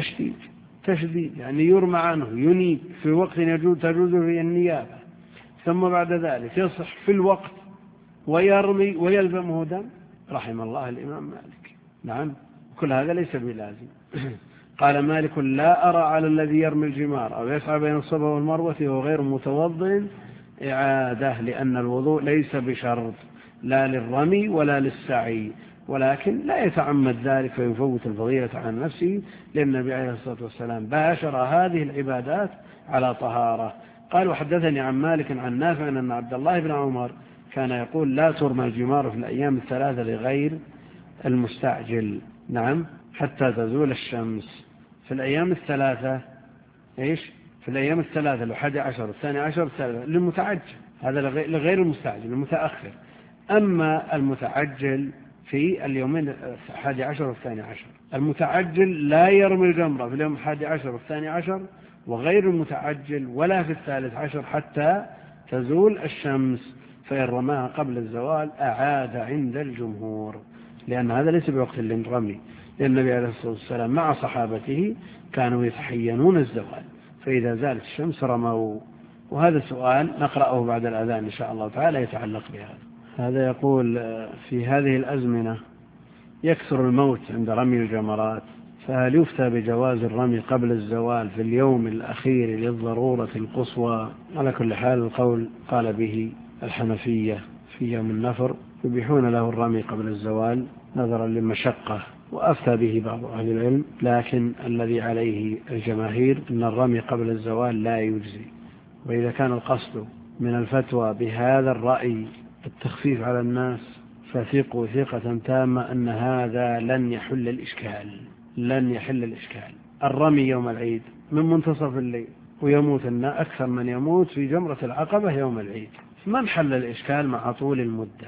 Speaker 1: تشديد، يعني يرمى عنه ينيب في وقت تجوز فيه النيابة، ثم بعد ذلك يصح في الوقت ويرمي ويلزمه دم، رحم الله الإمام مالك. نعم، كل هذا ليس بلازم. قال مالك لا أرى على الذي يرمي الجمار أو يسعى بين الصفا والمروة وهو غير متوضئ إعادة، لأن الوضوء ليس بشرط لا للرمي ولا للسعي، ولكن لا يتعمد ذلك فيفوت الفضيلة عن نفسه، لأن النبي عليه الصلاة والسلام باشر هذه العبادات على طهارة. قال وحدثني عن مالك عن نافع أن عبد الله بن عمر كان يقول لا ترمى الجمار في الأيام الثلاثة لغير المستعجل، نعم، حتى تزول الشمس. في الأيام الثلاثة في الأيام الثلاثة 11 12 الثالثة للمتعجل، هذا لغير المستعجل المتأخر. أما المتعجل في اليومين 11 و12، المتعجل لا يرمي الجمرة في اليوم 11 و12، وغير المتعجل ولا في 13 حتى تزول الشمس، فإن رماها قبل الزوال أعاد عند الجمهور، لأن هذا ليس بوقت للرمي، لأن النبي عليه الصلاة والسلام مع صحابته كانوا يتحينون الزوال، فإذا زالت الشمس رموا. وهذا السؤال نقرأه بعد الأذان إن شاء الله تعالى يتعلق بهذا. هذا يقول في هذه الأزمنة يكثر الموت عند رمي الجمرات، فهل يفتى بجواز الرمي قبل الزوال في اليوم الأخير للضرورة القصوى؟ على كل حال القول قال به الحنفية في يوم النفر، يبيحون له الرمي قبل الزوال نظرا للمشقة، وأفتى به بعض أهل العلم، لكن الذي عليه الجماهير أن الرمي قبل الزوال لا يجزي. وإذا كان القصد من الفتوى بهذا الرأي التخفيف على الناس، فثقوا ثقة تامة أن هذا لن يحل الإشكال. الرمي يوم العيد من منتصف الليل، ويموت أكثر من يموت في جمرة العقبة يوم العيد، من حل الإشكال مع طول المدة؟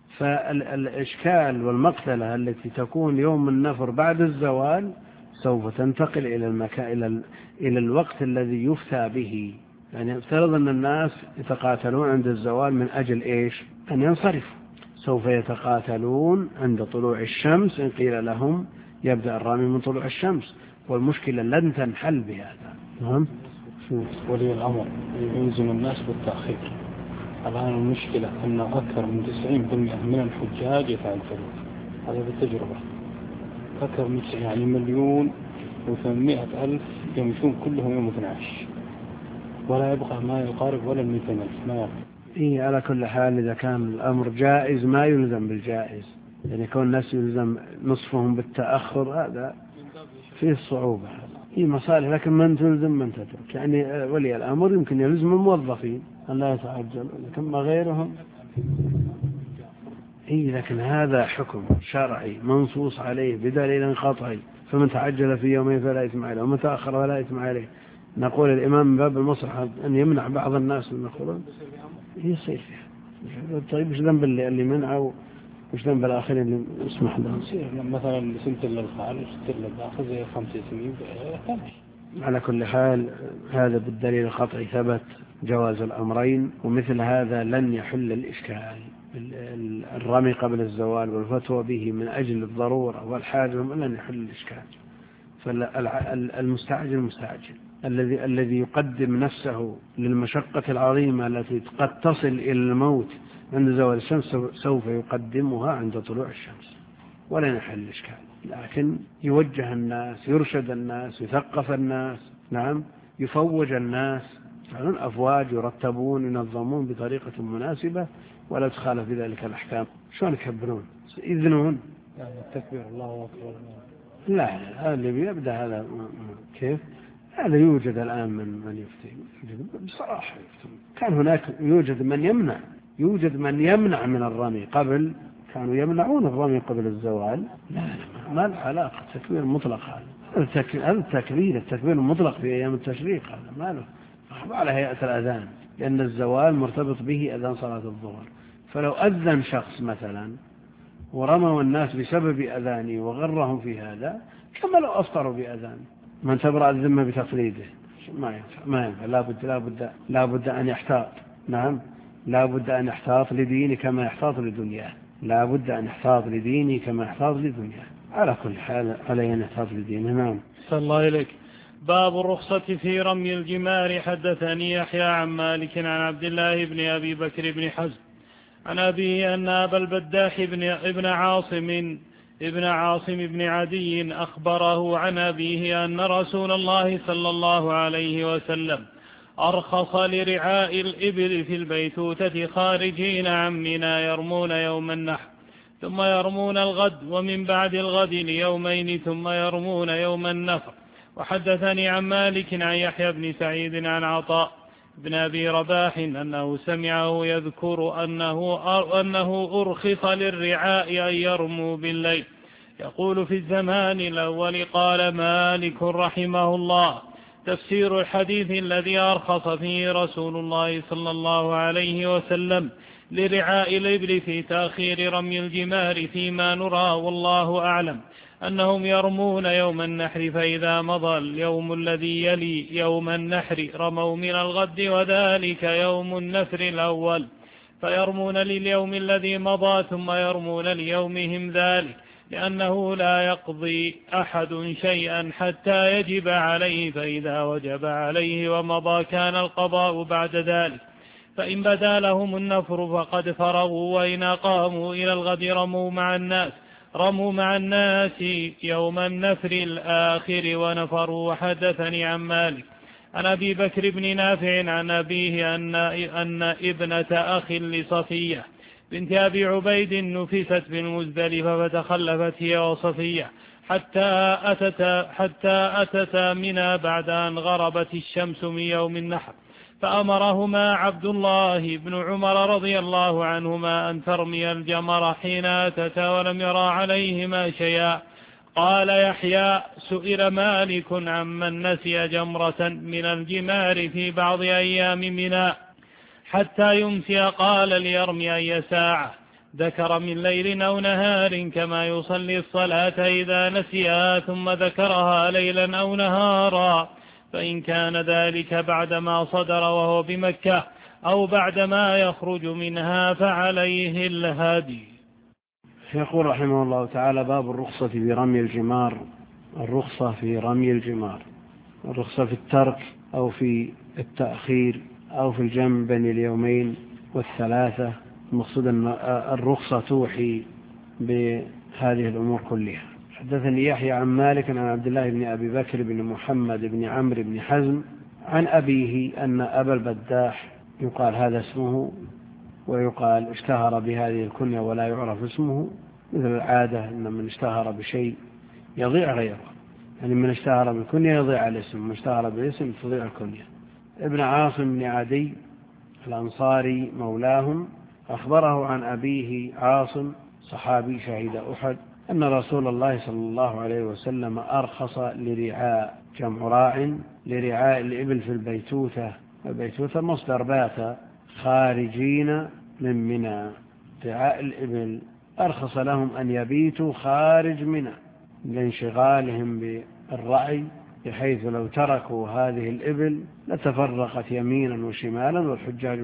Speaker 1: فالإشكال والمقتلة التي تكون يوم النفر بعد الزوال سوف تنتقل إلى الوقت الذي يفتى به. يعني افترض أن الناس يتقاتلون عند الزوال من أجل أن ينصرفوا، سوف يتقاتلون عند طلوع الشمس إن قيل لهم يبدأ الرامي من طلوع الشمس، والمشكلة لن تنحل بهذا. نعم.
Speaker 3: ولي الأمر يلزم الناس بالتأخير. الآن المشكلة أن أكثر من 90% من الحجاج يفعل الفلوس، هذا بالتجربة. أكثر من 1,800,000 يمشون كلهم يوم 12، ولا يبقى ما يقارب ولا 200,000 ما يبقى.
Speaker 1: إيه على كل حال إذا كان الأمر جائز ما يلزم بالجائز، يعني كون الناس يلزم نصفهم بالتأخر هذا فيه صعوبة. هي مصالح لكن من تلزم من تترك، يعني ولي الأمر يمكن يلزم الموظفين أن لا يتعجل، لكن ما غيرهم. إيه لكن هذا حكم شرعي منصوص عليه بدليل قطعي، فمن تعجل في يومين فلا إثم عليه ومن تأخر فلا إثم عليه. نقول الإمام من باب المصلحة أن يمنع بعض الناس من الخروج يصير فيها. طيب وش ذنب اللي منعه وش ذنب الآخرين اللي يسمح لهم؟
Speaker 3: مثلا سنة للخارج سنة للداخل زي 5 سنين.
Speaker 1: على كل حال هذا بالدليل القطعي ثبت جواز الأمرين، ومثل هذا لن يحل الإشكال. الرمي قبل الزوال والفتوى به من أجل الضرورة والحاجة لن يحل الإشكال. فالمستعجل مستعجل الذي يقدم نفسه للمشقة العظيمة التي قد تصل إلى الموت عند زوال الشمس سوف يقدمها عند طلوع الشمس ولن يحل الإشكال. لكن يوجه الناس، يرشد الناس، يثقف الناس، نعم، يفوج الناس، فعلون أفواج يرتبون ينظمون بطريقة مناسبة ولا تخالف في ذلك الأحكام. شلون يكبرون يذنون
Speaker 3: التكبير الله أكبر؟
Speaker 1: لا هذا اللي بيبدأ هذا كيف هذا يوجد الآن من يفتي بصراحة يفتون. كان هناك يوجد من يمنع من الرمي قبل، كانوا يمنعون الرمي قبل الزوال. لا ما له علاقة، تكبير مطلق هذا التكبير المطلق في أيام التشريق هذا ما له على هيئة الأذان، لأن الزوال مرتبط به أذان صلاة الظهر. فلو أذن شخص مثلا ورموا الناس بسبب أذانه وغرهم في هذا كما لو أفطروا بأذان، من تبرأ الذمة بتقليده ما ينفع. لا بد أن يحتاط. نعم لا بد أن يحتاط لدينه كما يحتاط لدنياه. لا بد أن يحتاط لدينه كما يحتاط لدنياه. على كل حال عليه أن يحتاط لدينه. نعم.
Speaker 2: صلى الله إليك. باب الرخصة في رمي الجمار. حدثني يحيى عن مالك عن عبد الله بن أبي بكر بن حزم عن أبيه أن أبا البداح ابن عاصم بن عدي أخبره عن أبيه أن رسول الله صلى الله عليه وسلم أرخص لرعاء الإبل في البيتوتة خارجين عن منى يرمون يوم النحر ثم يرمون الغد، ومن بعد الغد ليومين ثم يرمون يوم النفر. وحدثني عن مالك عن يحيى بن سعيد عن عطاء بن أبي رباح أنه سمعه يذكر أنه أرخص للرعاء أن يرموا بالليل. يقول في الزمان الأول. قال مالك رحمه الله: تفسير الحديث الذي أرخص فيه رسول الله صلى الله عليه وسلم لرعاء الإبل في تأخير رمي الجمار فيما نرى والله أعلم أنهم يرمون يوم النحر، فإذا مضى اليوم الذي يلي يوم النحر رموا من الغد وذلك يوم النفر الأول، فيرمون لليوم الذي مضى ثم يرمون ليومهم ذلك، لأنه لا يقضي أحد شيئا حتى يجب عليه، فإذا وجب عليه ومضى كان القضاء بعد ذلك. فإن بدا لهم النفر فقد فرغوا، وإن قاموا إلى الغد رموا مع الناس يوم النفر الآخر ونفروا. وحدثني عن مالك عن أبي بكر بن نافع عن أبيه أن ابنة أخ لصفية بنت أبي عبيد نفست بالمزدلفة فتخلفت هي وصفية حتى أتتا منى بعد أن غربت الشمس من يوم النحر، فأمرهما عبد الله بن عمر رضي الله عنهما أن ترمي الجمر حين أتتا ولم يرى عليهما شيئا. قال يحيى: سئل مالك عمن نسي جمرة من الجمار في بعض أيام منى حتى يمسي، قال: ليرمي أي ساعة ذكر من ليل أو نهار، كما يصلي الصلاة إذا نسيها ثم ذكرها ليلا أو نهارا، فإن كان ذلك بعدما صدر وهو بمكة أو بعدما يخرج منها فعليه الهدي.
Speaker 1: يقول رحمه الله تعالى: باب الرخصة في رمي الجمار. الرخصة في رمي الجمار، الرخصة في الترك أو في التأخير أو في الجمع بين اليومين والثلاثة. المقصود أن الرخصة توحي بهذه الأمور كلها. حدثني يحيى عن مالك عن عبد الله بن أبي بكر بن محمد بن عمرو بن حزم عن أبيه أن أبا البداح، يقال هذا اسمه ويقال اشتهر بهذه الكنية ولا يعرف اسمه، مثل العادة أن من اشتهر بشيء يضيع غيره، يعني من اشتهر بالكنية يضيع الاسم، من اشتهر بالاسم تضيع الكنية. ابن عاصم بن عدي الأنصاري مولاهم أخبره عن أبيه عاصم صحابي شهيد أحد أن رسول الله صلى الله عليه وسلم أرخص لرعاء، جمع راع، لرعاء الإبل في البيتوتة. البيتوتة مصدر بات، خارجين من منى. رعاء الإبل أرخص لهم أن يبيتوا خارج منى لانشغالهم بالرعي، بحيث لو تركوا هذه الإبل لتفرقت يمينا وشمالا والحجاج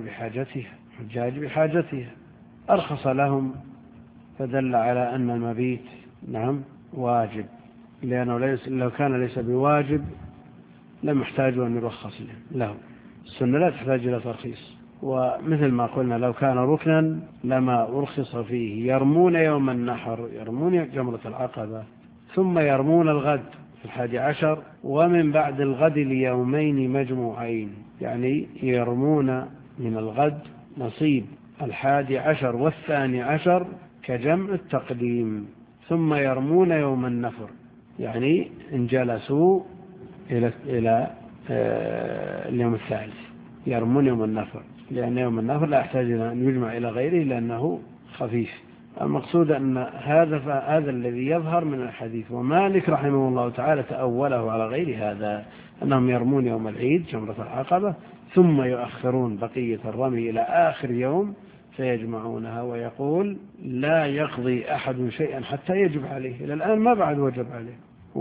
Speaker 1: بحاجتها. أرخص لهم، فدل على أن المبيت واجب، لأنه لو كان ليس بواجب لم يحتاجوا أن يرخص له. السنة لا تحتاج إلى ترخيص، ومثل ما قلنا لو كان ركنا لما أرخص فيه. يرمون يوم النحر، يرمون جمرة العقبة، ثم يرمون الغد في 11، ومن بعد الغد ليومين مجموعين، يعني يرمون من الغد نصيب 11 و12 كجمع التقديم، ثم يرمون يوم النفر، يعني إن جلسوا إلى اليوم الثالث يرمون يوم النفر، لأن يوم النفر لا يحتاج أن يجمع إلى غيره لأنه خفيف. المقصود أن هذا الذي يظهر من الحديث. ومالك رحمه الله تعالى تأوله على غير هذا، أنهم يرمون يوم العيد جمرة العقبة ثم يؤخرون بقية الرمي إلى آخر يوم فيجمعونها، ويقول لا يقضي أحد شيئا حتى يجب عليه. إلى الآن ما بعد وجب عليه.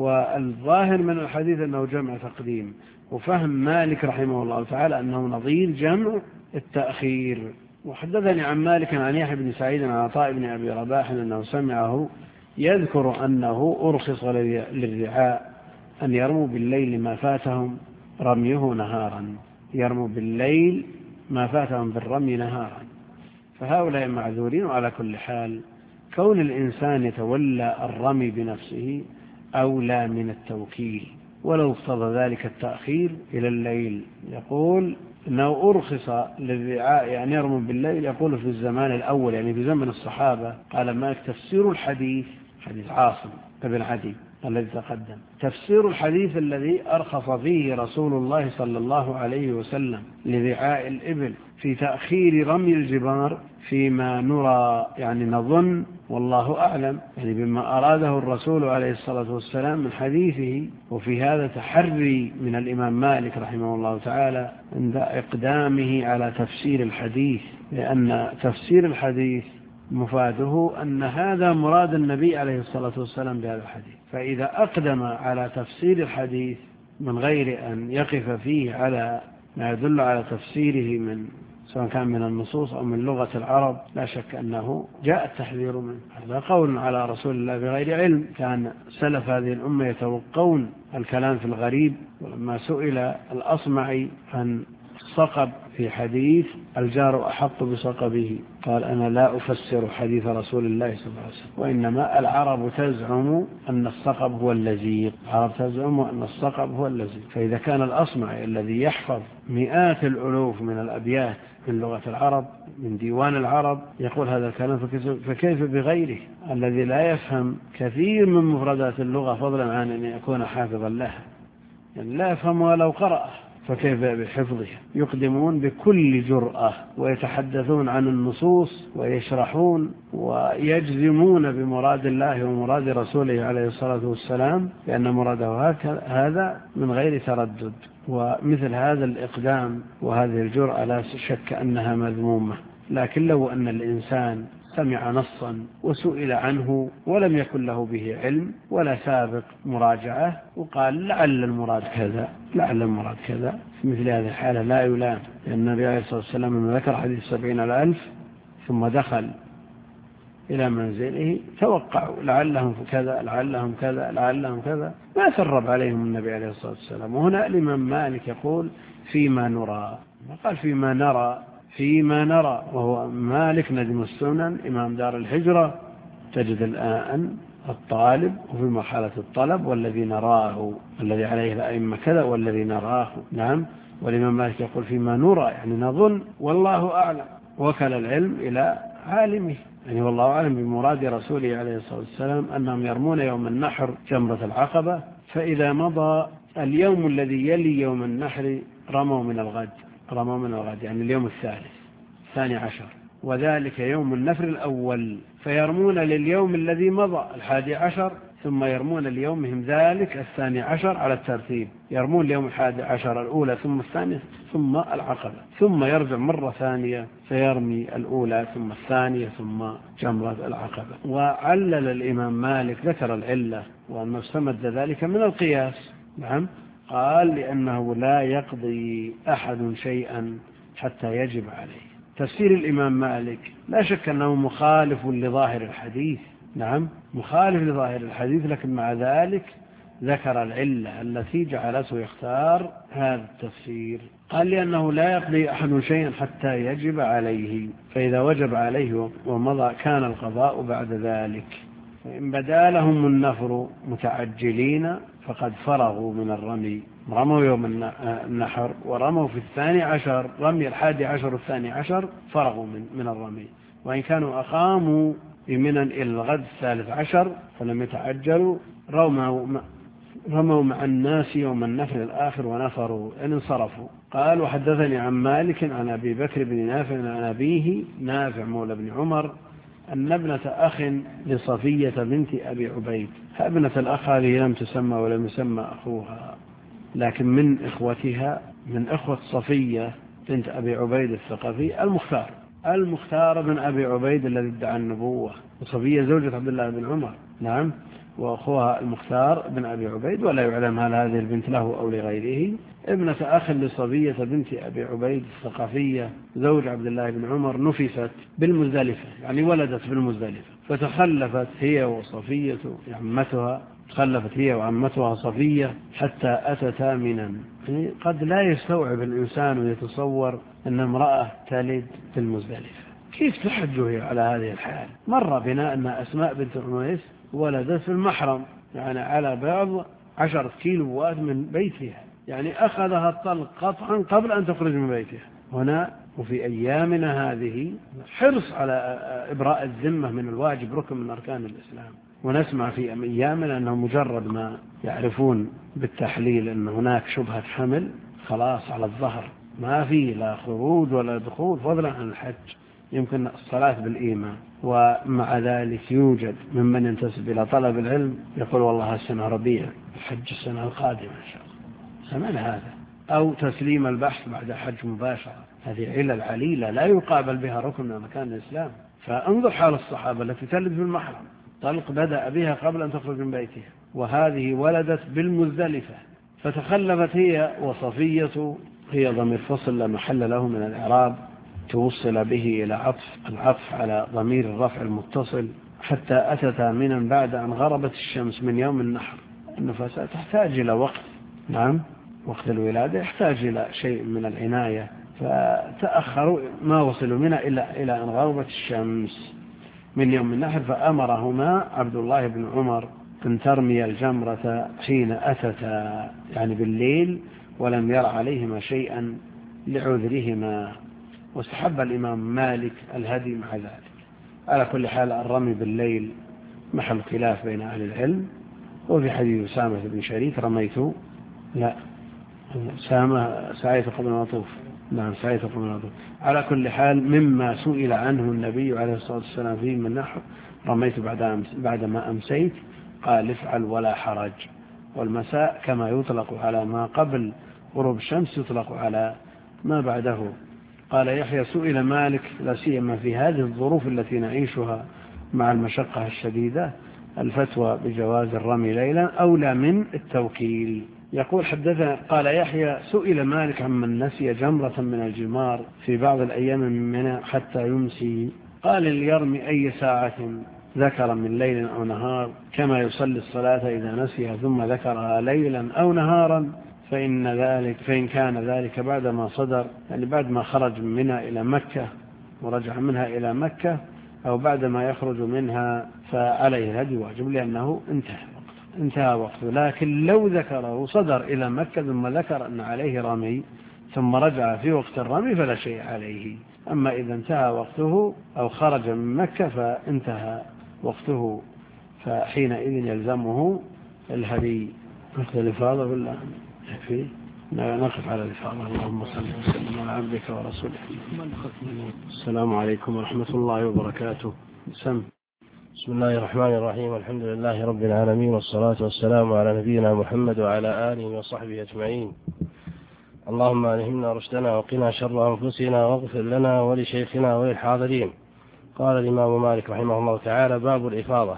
Speaker 1: والظاهر من الحديث أنه جمع تقديم، وفهم مالك رحمه الله تعالى أنه نظير جمع التأخير. وحدثني عن مالك عن يحيى بن سعيد عن عطاء بن أبي رباح أنه سمعه يذكر أنه أرخص للرعاء أن يرموا بالليل ما فاتهم رميه نهارا، يرموا بالليل ما فاتهم بالرمي نهارا، فهؤلاء معذورين. وعلى كل حال كون الإنسان يتولى الرمي بنفسه أولى من التوكيل، ولو اقتضى ذلك التأخير إلى الليل. يقول إنه أرخص للرعاء يعني يرموا بالليل، يقول في الزمان الأول يعني في زمن الصحابة. قال مالك تفسير الحديث، حديث عاصم بن عدي الذي تقدم، تفسير الحديث الذي أرخص فيه رسول الله صلى الله عليه وسلم لرعاء الإبل في تأخير رمي الجمار فيما نرى، يعني نظن والله أعلم، يعني بما أراده الرسول عليه الصلاة والسلام من حديثه. وفي هذا تحري من الإمام مالك رحمه الله تعالى عند إقدامه على تفسير الحديث، لأن تفسير الحديث مفاده أن هذا مراد النبي عليه الصلاة والسلام بهذا الحديث. فإذا أقدم على تفسير الحديث من غير أن يقف فيه على ما يدل على تفسيره من سواء كان من النصوص أو من لغة العرب، لا شك أنه جاء التحذير منه. هذا قول على رسول الله بغير علم. كان سلف هذه الأمة يتوقون الكلام في الغريب. ولما سئل الأصمعي عن الصقب في حديث الجار أحق بصقبه، قال أنا لا أفسر حديث رسول الله صلى الله عليه وسلم، وإنما العرب تزعم أن الصقب هو اللزيق، العرب تزعم أن الصقب هو اللزيق. فإذا كان الأصمعي الذي يحفظ مئات الألوف من الأبيات من لغة العرب من ديوان العرب يقول هذا الكلام، فكيف بغيره الذي لا يفهم كثير من مفردات اللغة فضلا عن أن يكون حافظا لها، يعني لا يفهمها لو قرأ، فكيف بحفظها؟ يقدمون بكل جرأة ويتحدثون عن النصوص ويشرحون ويجزمون بمراد الله ومراد رسوله عليه الصلاة والسلام، لأن مراده هذا من غير تردد. ومثل هذا الإقدام وهذه الجرأة لا شك أنها مذمومة. لكن لو أن الإنسان سمع نصا وسئل عنه ولم يكن له به علم ولا سابق مراجعة وقال لعل المراد كذا لعل المراد كذا، في مثل هذه الحالة لا يلام، لأن النبي عليه الصلاة والسلام لما ذكر حديث 70 على 1000 ثم دخل إلى منزله توقعوا لعلهم كذا لعلهم كذا لعلهم كذا، ما ثرب عليهم النبي عليه الصلاة والسلام. وهنا الإمام مالك يقول فيما نرى، ما قال فيما نرى، فيما نرى، وهو مالك نجم السنن إمام دار الهجرة. تجد الآن الطالب وفي مرحلة الطلب والذي نراه، الذي عليه الأئمة كذا والذي نراه. نعم. والإمام مالك يقول فيما نرى، يعني نظن والله أعلم، وكل العلم إلى عالمه، يعني والله أعلم بمراد رسوله عليه الصلاة والسلام أنهم يرمون يوم النحر جمرة العقبة، فإذا مضى اليوم الذي يلي يوم النحر رموا من الغد، يعني اليوم الثاني عشر، وذلك يوم النفر الأول، فيرمون لليوم الذي مضى 11، ثم يرمون ليومهم ذلك 12 على الترتيب، يرمون اليوم 11 الأولى ثم الثانية ثم العقبة، ثم يرجع مرة ثانية فيرمي الأولى ثم الثانية ثم جمرة العقبة. وعلل الإمام مالك ذكر العلة وأنه استمد ذلك من القياس. نعم. قال لأنه لا يقضي أحد شيئا حتى يجب عليه. تفسير الإمام مالك لا شك أنه مخالف لظاهر الحديث. نعم، مخالف لظاهر الحديث، لكن مع ذلك ذكر العلة التي جعلته يختار هذا التفسير. قال لأنه لا يقضي أحد شيئا حتى يجب عليه، فإذا وجب عليه ومضى كان القضاء بعد ذلك. فإن بدا لهم النفر متعجلين فقد فرغوا من الرمي، رموا يوم النحر ورموا في 12 رمي 11 و12 فرغوا من الرمي. وإن كانوا أقاموا بمنى إلى الغد 13 فلم يتعجلوا، رموا مع الناس يوم النفر الآخر ونفروا أن انصرفوا. قال وحدثني عن مالك عن أبي بكر بن نافع عن أبيه نافع مولى بن عمر أن ابنة أخ لصفية بنت أبي عبيد، ابنة الأخ هذه لم تسمى ولم يسمى أخوها، لكن من إخوتها، من إخوة صفية بنت أبي عبيد الثقفي المختار بن أبي عبيد الذي ادعى النبوة، وصفية زوجة عبد الله بن عمر. نعم. وأخوها المختار بن أبي عبيد، ولا يعلم هل هذه البنت له أو لغيره، ابنة أخ لصفية بنت أبي عبيد الثقفية زوج عبد الله بن عمر، نفست بالمزدلفة، يعني ولدت بالمزدلفة، فتخلفت هي وصفية عمتها، تخلفت هي وعمتها صفية حتى أتتا منى. يعني قد لا يستوعب الإنسان ويتصور أن امرأة تلد في المزدلفة، كيف تحجه على هذه الحال؟ مر بنا أن أسماء بنت عميس ولدت في المحرم، يعني على بعض 10 كيلوات من بيتها، يعني أخذها الطلق قطعا قبل أن تخرج من بيتها. هنا وفي أيامنا هذه حرص على إبراء الذمة من الواجب، ركن من أركان الإسلام. ونسمع في أيامنا أنه مجرد ما يعرفون بالتحليل أن هناك شبهة حمل خلاص على الظهر، ما في لا خروج ولا دخول، فضلا عن الحج، يمكن الصلاة بالإيمان. ومع ذلك يوجد ممن ينتسب إلى طلب العلم يقول والله السنة ربيع، الحج السنة القادمة إن شاء الله، سمعنا هذا. أو تسليم البحث بعد حج مباشرة، هذه علل عليلة لا يقابل بها ركن من أركان الإسلام. فانظر حال الصحابة التي تلد في المحرم، طلق بدأ بها قبل أن تخرج من بيتها، وهذه ولدت بالمزدلفة، فتخلفت هي وصفية، هي ضمير فصل لا محل له من الإعراب، توصل به إلى العطف على ضمير الرفع المتصل، حتى أتتا منى بعد أن غربت الشمس من يوم النحر. النفساء تحتاج إلى وقت. نعم، وقت الولادة يحتاج إلى شيء من العناية، فتأخروا ما وصلوا منى إلى أن غربت الشمس من يوم النحر، فأمرهما عبد الله بن عمر أن ترمي الجمرة حين أتتا، يعني بالليل، ولم ير عليهما شيئا لعذرهما. واستحب الإمام مالك الهدي مع ذلك. على كل حال الرمي بالليل محل خلاف بين أهل العلم. وفي حديث أسامة بن شريك سعيت قبل ما أطوف. نعم، سعيت قبل ما أطوف. على كل حال مما سئل عنه النبي عليه الصلاة والسلام فيه من نحو رميت بعدما أمسيت، قال افعل ولا حرج. والمساء كما يطلق على ما قبل غروب الشمس يطلق على ما بعده. قال يحيى سئل مالك لا سيما في هذه الظروف التي نعيشها مع المشقة الشديدة الفتوى بجواز الرمي ليلا أولى من التوكيل. يقول حدثنا قال يحيى سئل مالك عمن نسي جمرة من الجمار في بعض الأيام من منى حتى يمسي قال ليرمي أي ساعة ذكر من ليل أو نهار، كما يصلي الصلاة إذا نسيها ثم ذكرها ليلا أو نهارا، فإن كان ذلك بعدما صدر، يعني بعد ما خرج منها إلى مكة ورجع منها إلى مكة، أو بعدما يخرج منها، فعليه الهدي واجب، لأنه انتهى وقته. لكن لو ذكره صدر إلى مكة ثم ذكر أن عليه رمي ثم رجع في وقت الرمي فلا شيء عليه. أما إذا انتهى وقته أو خرج من مكة فانتهى وقته، فحينئذ يلزمه الهدي. وقت الإفاضة بالله يكفي، نقف على الإفاضة. اللهم صل وسلم على عبدك ورسولك. السلام عليكم ورحمة الله وبركاته.
Speaker 4: بسم الله الرحمن الرحيم، الحمد لله رب العالمين، والصلاة والسلام على نبينا محمد وعلى آله وصحبه أجمعين. اللهم ألهمنا رشدنا وقنا شر أنفسنا واغفر لنا ولشيخنا وللحاضرين. قال الإمام مالك رحمه الله تعالى: باب الإفاضة.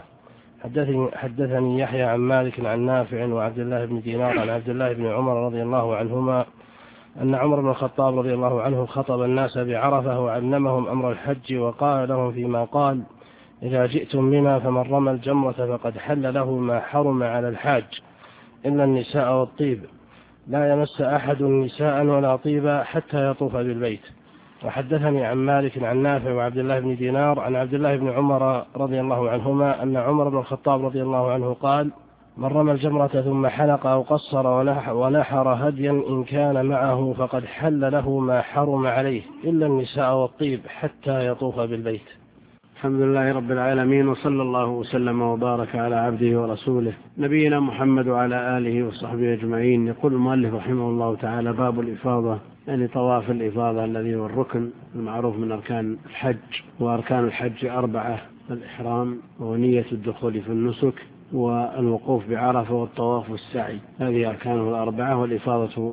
Speaker 4: حدثني يحيى عن مالك عن نافع وعبد الله بن دينار عن عبد الله بن عمر رضي الله عنهما أن عمر بن الخطاب رضي الله عنه خطب الناس بعرفة وعلمهم أمر الحج، وقال لهم فيما قال: إذا جئتم منى فمن رمى الجمرة فقد حل له ما حرم على الحاج إلا النساء والطيب، لا يمس أحد نساء ولا طيبا حتى يطوف بالبيت. وحدثني عن مالك عن نافع وعبد الله بن دينار عن عبد الله بن عمر رضي الله عنهما أن عمر بن الخطاب رضي الله عنه قال: من رمى الجمرة ثم حلق أو قصر ونحر هديا إن كان معه فقد حل له ما حرم عليه إلا النساء والطيب حتى يطوف بالبيت.
Speaker 1: الحمد لله رب العالمين، وصلى الله وسلم وبارك على عبده ورسوله نبينا محمد وعلى آله وصحبه أجمعين. يقول المؤلف رحمه الله تعالى: باب الإفاضة، يعني طواف الإفاضة الذي هو الركن المعروف من أركان الحج. وأركان الحج 4: الإحرام ونية الدخول في النسك والوقوف بعرفة والطواف والسعي، هذه أركانه 4، والإفاضة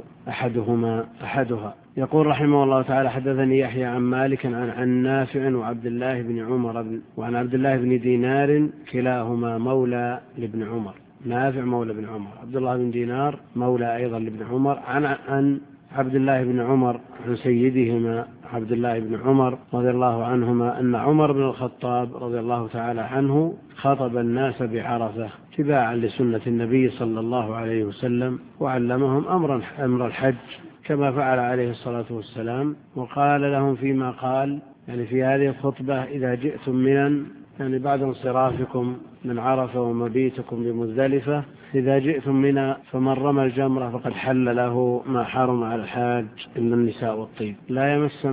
Speaker 1: أحدها. يقول رحمه الله تعالى: حدثني يحيى عن مالك عن نافع وعبد الله بن عمر وعن عبد الله بن دينار كلاهما مولى لابن عمر. نافع مولى بن عمر، عبد الله بن دينار مولى أيضا لابن عمر، عن عبد الله بن عمر عن سيدهما عبد الله بن عمر رضي الله عنهما أن عمر بن الخطاب رضي الله تعالى عنه خطب الناس بعرفة اتباعا لسنة النبي صلى الله عليه وسلم، وعلمهم أمر الحج كما فعل عليه الصلاة والسلام. وقال لهم فيما قال، يعني في هذه الخطبة: إذا جئتم منى، يعني بعد انصرافكم من عرفة ومبيتكم بمزدلفة، إذا جئتم منى فمن رمى الجمرة فقد حل له ما حرم على الحاج إلا النساء والطيب، لا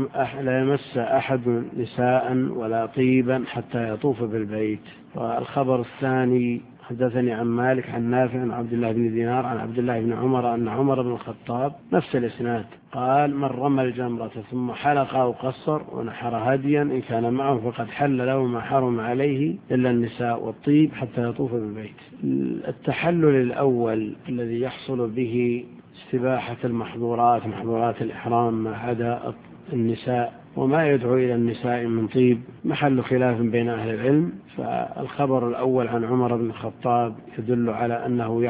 Speaker 1: يمس أحد نساء ولا طيبا حتى يطوف بالبيت. والخبر الثاني: حدثني عن مالك عن نافع عن عبد الله بن دينار عن عبد الله بن عمر أن عمر بن الخطاب نفس الإسناد قال: من رمى الجمرة ثم حلق أو قصر ونحر هديا إن كان معه فقد حل له ما حرم عليه إلا النساء والطيب حتى يطوف بالبيت. التحلل الأول الذي يحصل به استباحة محظورات الإحرام ما عدا النساء وما يدعو إلى النساء من طيب، محل خلاف بين أهل العلم. فالخبر الأول عن عمر بن الخطاب يدل على أنه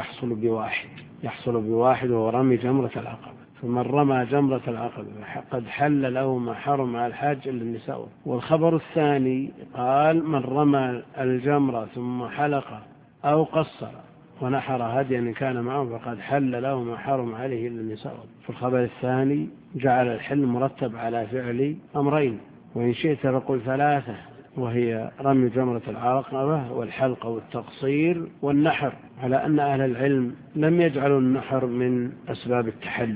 Speaker 1: يحصل بواحد وهو رمي جمرة العقبة. فمن رمى جمرة العقبة قد حل له ما حرم على الحاج إلا النساء. والخبر الثاني قال: من رمى الجمرة ثم حلق أو قصر ونحر هديا إن كان معه فقد حل له ما حرم عليه إلا النساء. في الخبر الثاني جعل الحل مرتب على فعل أمرين، وإن شئت فقل 3، وهي رمي جمرة العقبة والحلق والتقصير والنحر، على أن أهل العلم لم يجعلوا النحر من أسباب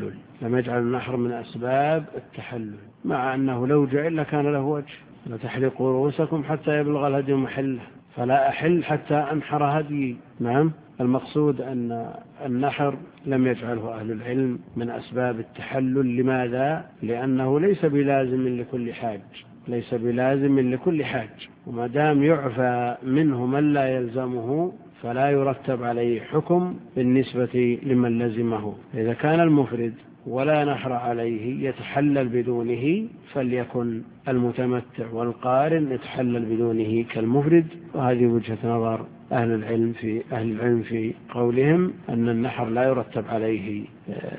Speaker 1: التحلل، مع أنه لو جعل لكان له وجه: لا تحلقوا رؤوسكم حتى يبلغ الهدي محله، فلا أحل حتى أنحر هدي. نعم، المقصود أن النحر لم يجعله أهل العلم من أسباب التحلل. لماذا؟ لأنه ليس بلازم لكل حاج، وما دام يعفى منه من لا يلزمه فلا يرتب عليه حكم بالنسبة لمن لزمه. إذا كان المفرد ولا نحر عليه يتحلل بدونه، فليكن المتمتع والقارن يتحلل بدونه كالمفرد. وهذه وجهة نظر أهل العلم في قولهم أن النحر لا يرتب عليه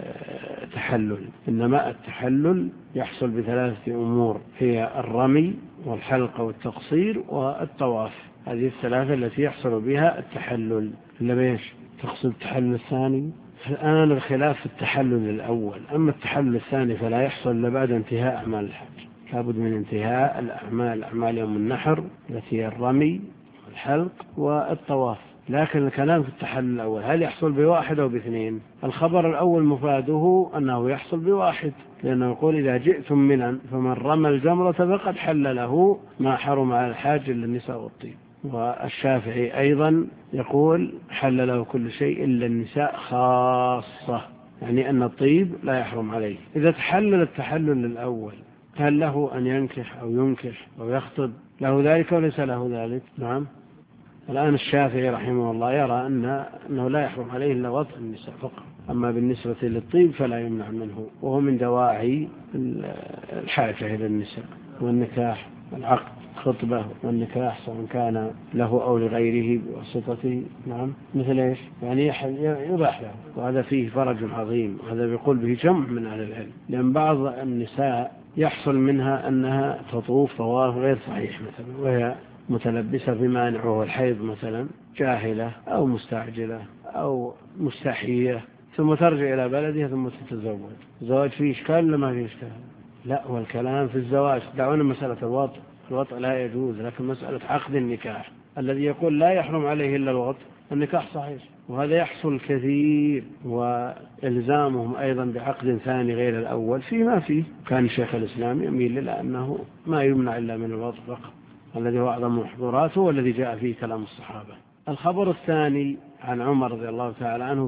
Speaker 1: تحلل، إنما التحلل يحصل ب3 أمور: هي الرمي والحلق والتقصير والطواف. هذه الثلاثة التي يحصل بها التحلل. ليش تقصد التحلل الثاني؟ الآن الخلاف في التحلل الأول، أما التحلل الثاني فلا يحصل إلا بعد انتهاء أعمال الحج. لابد من انتهاء الأعمال، أعمال يوم النحر التي هي الرمي والحلق والطواف. لكن الكلام في التحلل الأول هل يحصل بواحد أو باثنين؟ الخبر الأول مفاده أنه يحصل بواحد، لأنه يقول إذا جئتم منى فمن رمى الجمرة فقد حل له ما حرم على الحاج إلا النساء والطيب. والشافعي أيضا يقول حل له كل شيء إلا النساء خاصة، يعني أن الطيب لا يحرم عليه. إذا تحلل التحلل الأول هل له أن ينكح أو ينكح أو يخطب؟ له ذلك وليس له ذلك؟ نعم. الآن الشافعي رحمه الله يرى أنه لا يحرم عليه إلا وطء النساء فقط، أما بالنسبة للطيب فلا يمنع منه، وهو من دواعي الحاجة إلى النساء والنكاح والعقد، خطبة والنكاح سواء كان له أو لغيره بواسطته. نعم. مثل إيش؟ يعني يباح له، وهذا فيه فرج عظيم، وهذا بيقول به جمع من أهل العلم، لأن بعض النساء يحصل منها أنها تطوف طواف غير صحيح مثلا، وهي متلبسة بمانع وهو الحيض مثلا، جاهلة أو مستعجلة أو مستحية، ثم ترجع إلى بلدها ثم تتزوج. الزواج فيه إشكال ولا ما فيه إشكال؟ لا، والكلام في الزواج. دعونا مسألة الوطء لا يجوز، لكن مسألة عقد النكاح الذي يقول لا يحرم عليه إلا الوطء، النكاح صحيح، وهذا يحصل كثير، وإلزامهم أيضا بعقد ثاني غير الأول فيما فيه. كان شيخ الإسلام يميل إلى أنه ما يمنع إلا من الوطء فقط، الذي هو أعظم محظوراته والذي جاء فيه كلام الصحابة. الخبر الثاني عن عمر رضي الله تعالى عنه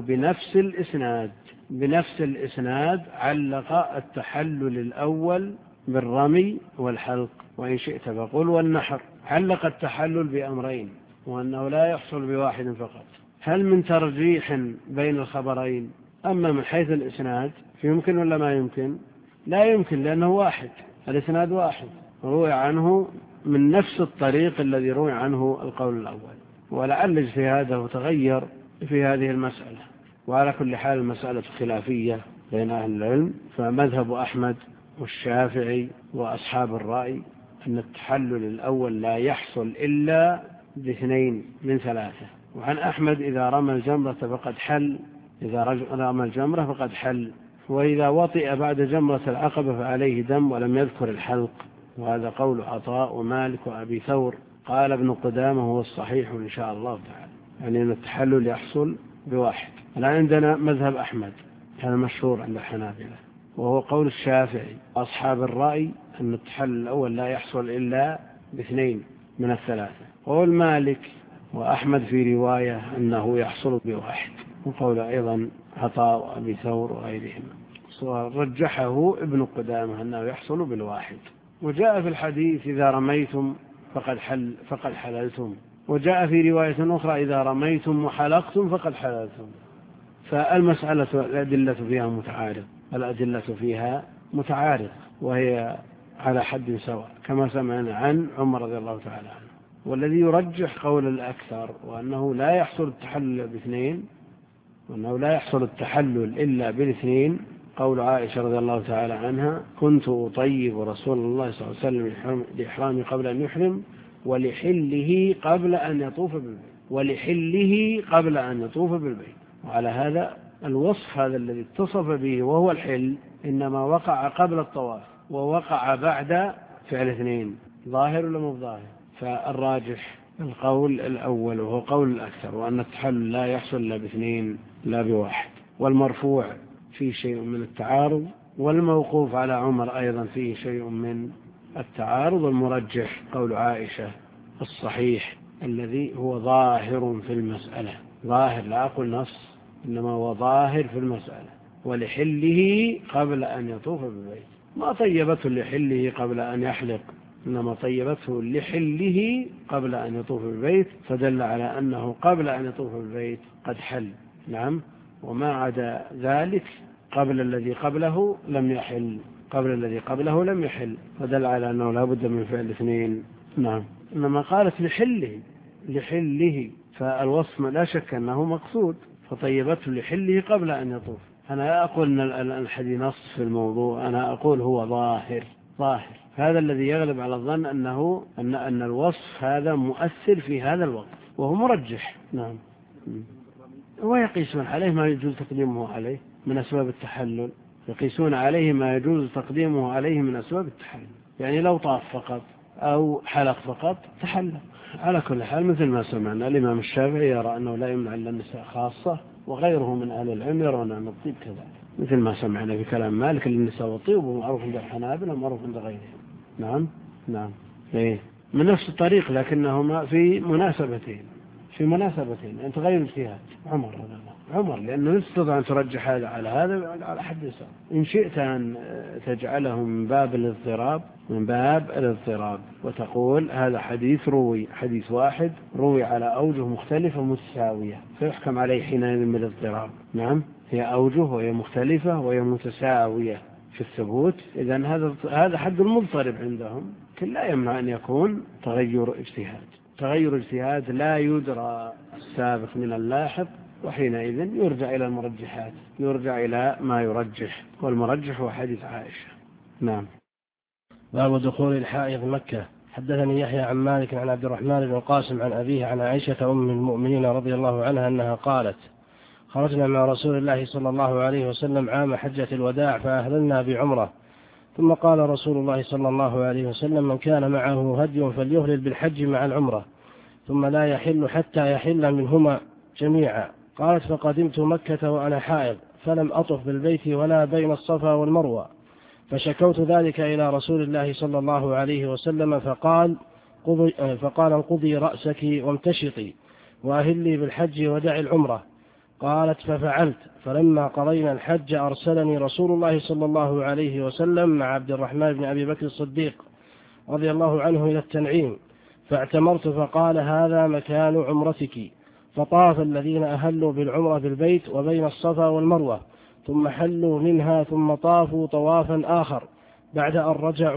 Speaker 1: بنفس الإسناد علق التحلل الأول بالرمي والحلق، وإن شئت فقل والنحر. علق التحلل بأمرين، وأنه لا يحصل بواحد فقط. هل من ترجيح بين الخبرين؟ أما من حيث الإسناد فيمكن ولا ما يمكن؟ لا يمكن، لأنه واحد، الإسناد واحد، روي عنه من نفس الطريق الذي روي عنه القول الأول. ولعل اجتهاده تغير في هذه المسألة، وعلى كل حال المسألة خلافية بين أهل العلم. فمذهب أحمد والشافعي وأصحاب الرأي أن التحلل الأول لا يحصل إلا باثنين من ثلاثة. وعن أحمد إذا رمى الجمرة فقد حل، إذا رمى الجمرة فقد حل، وإذا وطئ بعد جمرة العقبة فعليه دم، ولم يذكر الحلق. وهذا قول عطاء ومالك وأبي ثور. قال ابن قدامة هو الصحيح إن شاء الله تعالى، يعني أن التحلل يحصل بواحد. الآن عندنا مذهب أحمد، هذا مشهور عند الحنابلة، وهو قول الشافعي أصحاب الرأي أن التحلل الأول لا يحصل إلا باثنين من الثلاثة. قول مالك وأحمد في رواية أنه يحصل بواحد، وقول أيضا عطاء وأبي ثور وغيرهم، ورجحه ابن قدامة أنه يحصل بالواحد. وجاء في الحديث إذا رميتم فقد حللتم، وجاء في رواية أخرى إذا رميتم وحلقتم فقد حللتم. فالمسألة الأدلة فيها متعارض، وهي على حد سواء كما سمعنا عن عمر رضي الله تعالى عنه. والذي يرجح قول الأكثر وأنه لا يحصل التحلل باثنين، وأنه لا يحصل التحلل إلا بالاثنين، قول عائشة رضي الله تعالى عنها كنت أطيب رسول الله صلى الله عليه وسلم لإحرامه قبل أن يحرم ولحله قبل أن يطوف بالبيت. وعلى هذا الوصف هذا الذي اتصف به وهو الحل إنما وقع قبل الطواف ووقع بعد فعل اثنين. ظاهر ولا مو ظاهر؟ فالراجح القول الأول وهو قول الأكثر، وأن التحلل لا يحصل إلا باثنين لا بواحد. والمرفوع فيه شيء من التعارض، والموقوف على عمر أيضا فيه شيء من التعارض. والمرجح قول عائشة الصحيح الذي هو ظاهر في المسألة، ظاهر لا أقول نص، إنما هو ظاهر في المسألة. ولحله قبل أن يطوف بالبيت، ما طيبته لحله قبل أن يحلق، إنما طيبته لحله قبل أن يطوف بالبيت، فدل على أنه قبل أن يطوف بالبيت قد حل. نعم. وما عدا ذلك قبل الذي قبله لم يحل، فدل على أنه لا بد من فعل اثنين. نعم. إنما قالت لحله فالوصف لا شك أنه مقصود، فطيبته لحله قبل أن يطوف. أنا أقول أن الحديث نص في الموضوع، أنا أقول هو ظاهر ظاهر. هذا الذي يغلب على الظن أن الوصف هذا مؤثر في هذا الوقت وهو مرجح. نعم. ويقيسون عليه ما يجوز تقديمه عليه من أسباب التحلل، يقيسون عليه ما يجوز تقديمه عليه من أسباب التحلل. يعني لو طاف فقط أو حلق فقط تحلل. على كل حال مثل ما سمعنا الإمام الشافعي يرى أنه لا يمنع إلا النساء خاصة، وغيره من أهل العلم يرون أن الطيب كذلك، مثل ما سمعنا في كلام مالك للنساء والطيب، ومعروف عند الحنابلة ومعروف عند غيرهم. نعم نعم إيه من نفس الطريق، لكنهما في مناسبتين أنت غير اجتهاد عمر لأنه يستطيع أن ترجح هذا على هذا على حد يسار. إن شئت أن تجعله من باب الاضطراب وتقول هذا حديث واحد روي على أوجه مختلفة متساوية فيحكم عليه حينئذ بالاضطراب. نعم هي أوجه وهي مختلفة وهي متساوية في الثبوت، إذن هذا حد المضطرب عندهم، لكن لا يمنع أن يكون تغير اجتهاد لا يدرى السابق من اللاحق، وحينئذ يرجع إلى المرجحات، يرجع إلى ما يرجح، والمرجح هو حديث عائشة. نعم.
Speaker 4: باب دخول الحائض مكة. حدثني يحيى عن مالك عن عبد الرحمن بن القاسم عن أبيه عن عائشة أم المؤمنين رضي الله عنها أنها قالت: خرجنا مع رسول الله صلى الله عليه وسلم عام حجة الوداع فأهللنا بعمرة، ثم قال رسول الله صلى الله عليه وسلم: من كان معه هدي فليهلل بالحج مع العمرة، ثم لا يحل حتى يحل منهما جميعا. قالت: فقدمت مكة وأنا حائض فلم أطف بالبيت ولا بين الصفا والمروة، فشكوت ذلك إلى رسول الله صلى الله عليه وسلم فقال: انقضي رأسك وامتشطي وأهلي بالحج ودعي العمرة. قالت: ففعلت، فلما قضينا الحج أرسلني رسول الله صلى الله عليه وسلم مع عبد الرحمن بن أبي بكر الصديق رضي الله عنه إلى التنعيم، فاعتمرت فقال: هذا مكان عمرتك. فطاف الذين أهلوا بالعمرة بالبيت وبين الصفا والمروة، ثم حلوا منها، ثم طافوا طوافا آخر بعد أن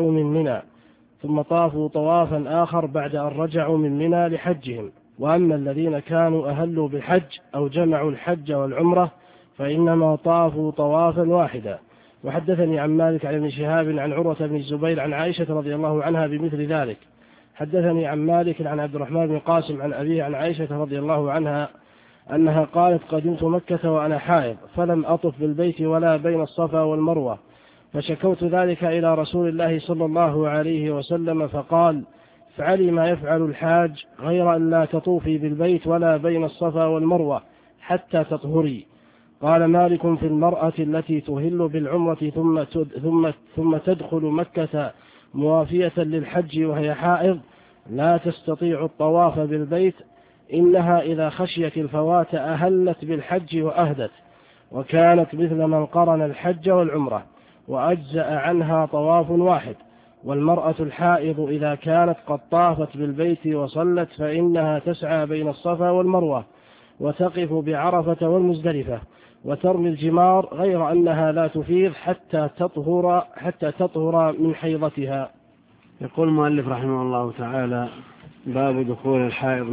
Speaker 4: رجعوا من منى لحجهم. وأما الذين كانوا أهلوا بالحج أو جمعوا الحج والعمرة فإنما طافوا طوافا واحدا. وحدثني عن مالك عن ابن شهاب عن عروة بن الزبير عن عائشة رضي الله عنها بمثل ذلك. حدثني عن مالك عن عبد الرحمن بن القاسم عن أبيه عن عائشة رضي الله عنها أنها قالت: قدمت مكة وأنا حائض فلم أطف بالبيت ولا بين الصفا والمروة، فشكوت ذلك إلى رسول الله صلى الله عليه وسلم فقال: افعلي ما يفعل الحاج غير أن لا تطوفي بالبيت ولا بين الصفا والمروة حتى تطهري. قال مالك: في المرأة التي تهل بالعمرة ثم تدخل مكة موافية للحج وهي حائض لا تستطيع الطواف بالبيت، إنها إذا خشيت الفوات أهلت بالحج وأهدت، وكانت مثل من قرن الحج والعمرة وأجزأ عنها طواف واحد. والمرأة الحائض إذا كانت قد طافت بالبيت وصلت فإنها تسعى بين الصفا والمروة وتقف بعرفة والمزدلفة وترمي الجمار، غير أنها لا تفيض حتى تطهر من حيضتها.
Speaker 1: يقول المؤلف رحمه الله تعالى: باب دخول الحائض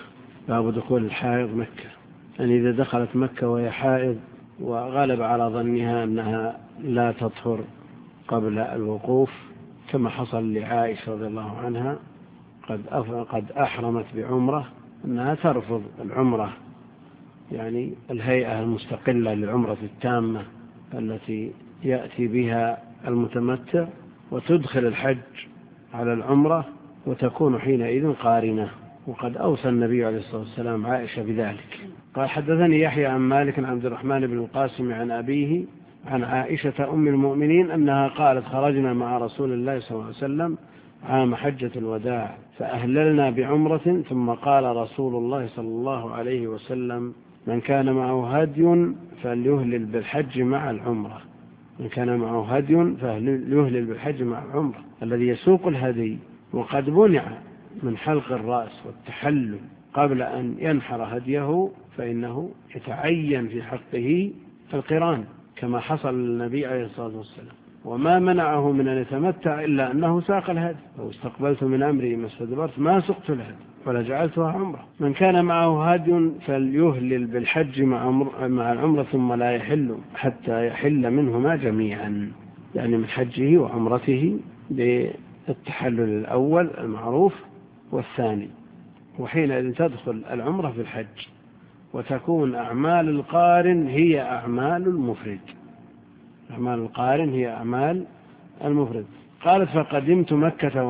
Speaker 1: مكة. يعني إذا دخلت مكة وهي حائض وغلب على ظنها أنها لا تطهر قبل الوقوف، كما حصل لعائشة رضي الله عنها قد أحرمت بعمرة، أنها ترفض العمرة، يعني الهيئة المستقلة للعمرة التامة التي يأتي بها المتمتع، وتدخل الحج على العمرة وتكون حينئذ قارنة. وقد أوصى النبي عليه الصلاة والسلام عائشة بذلك. قال: حدثني يحيى عن مالك عن عبد الرحمن بن القاسم عن أبيه عن عائشة أم المؤمنين أنها قالت: خرجنا مع رسول الله صلى الله عليه وسلم عام حجة الوداع فأهللنا بعمرة، ثم قال رسول الله صلى الله عليه وسلم: من كان معه هدي فليهلل بالحج مع العمرة. الذي يسوق الهدي وقد منع من حلق الرأس والتحلل قبل أن ينحر هديه فإنه يتعين في حقه القران كما حصل للنبي عليه الصلاة والسلام، وما منعه من أن يتمتع إلا أنه ساق الهدي. لو استقبلت من أمري ما استدبرت ما سقت الهدي ولا جعلتها عمرة. من كان معه هدي فليهلل بالحج مع العمرة ثم لا يحل حتى يحل منهما جميعا، يعني من حجه وعمرته بالتحلل الأول المعروف والثاني، وحينئذ تدخل العمرة في الحج، وتكون أعمال القارن هي أعمال المفرد. أعمال القارن هي أعمال المفرد. قالت فقدمت مكة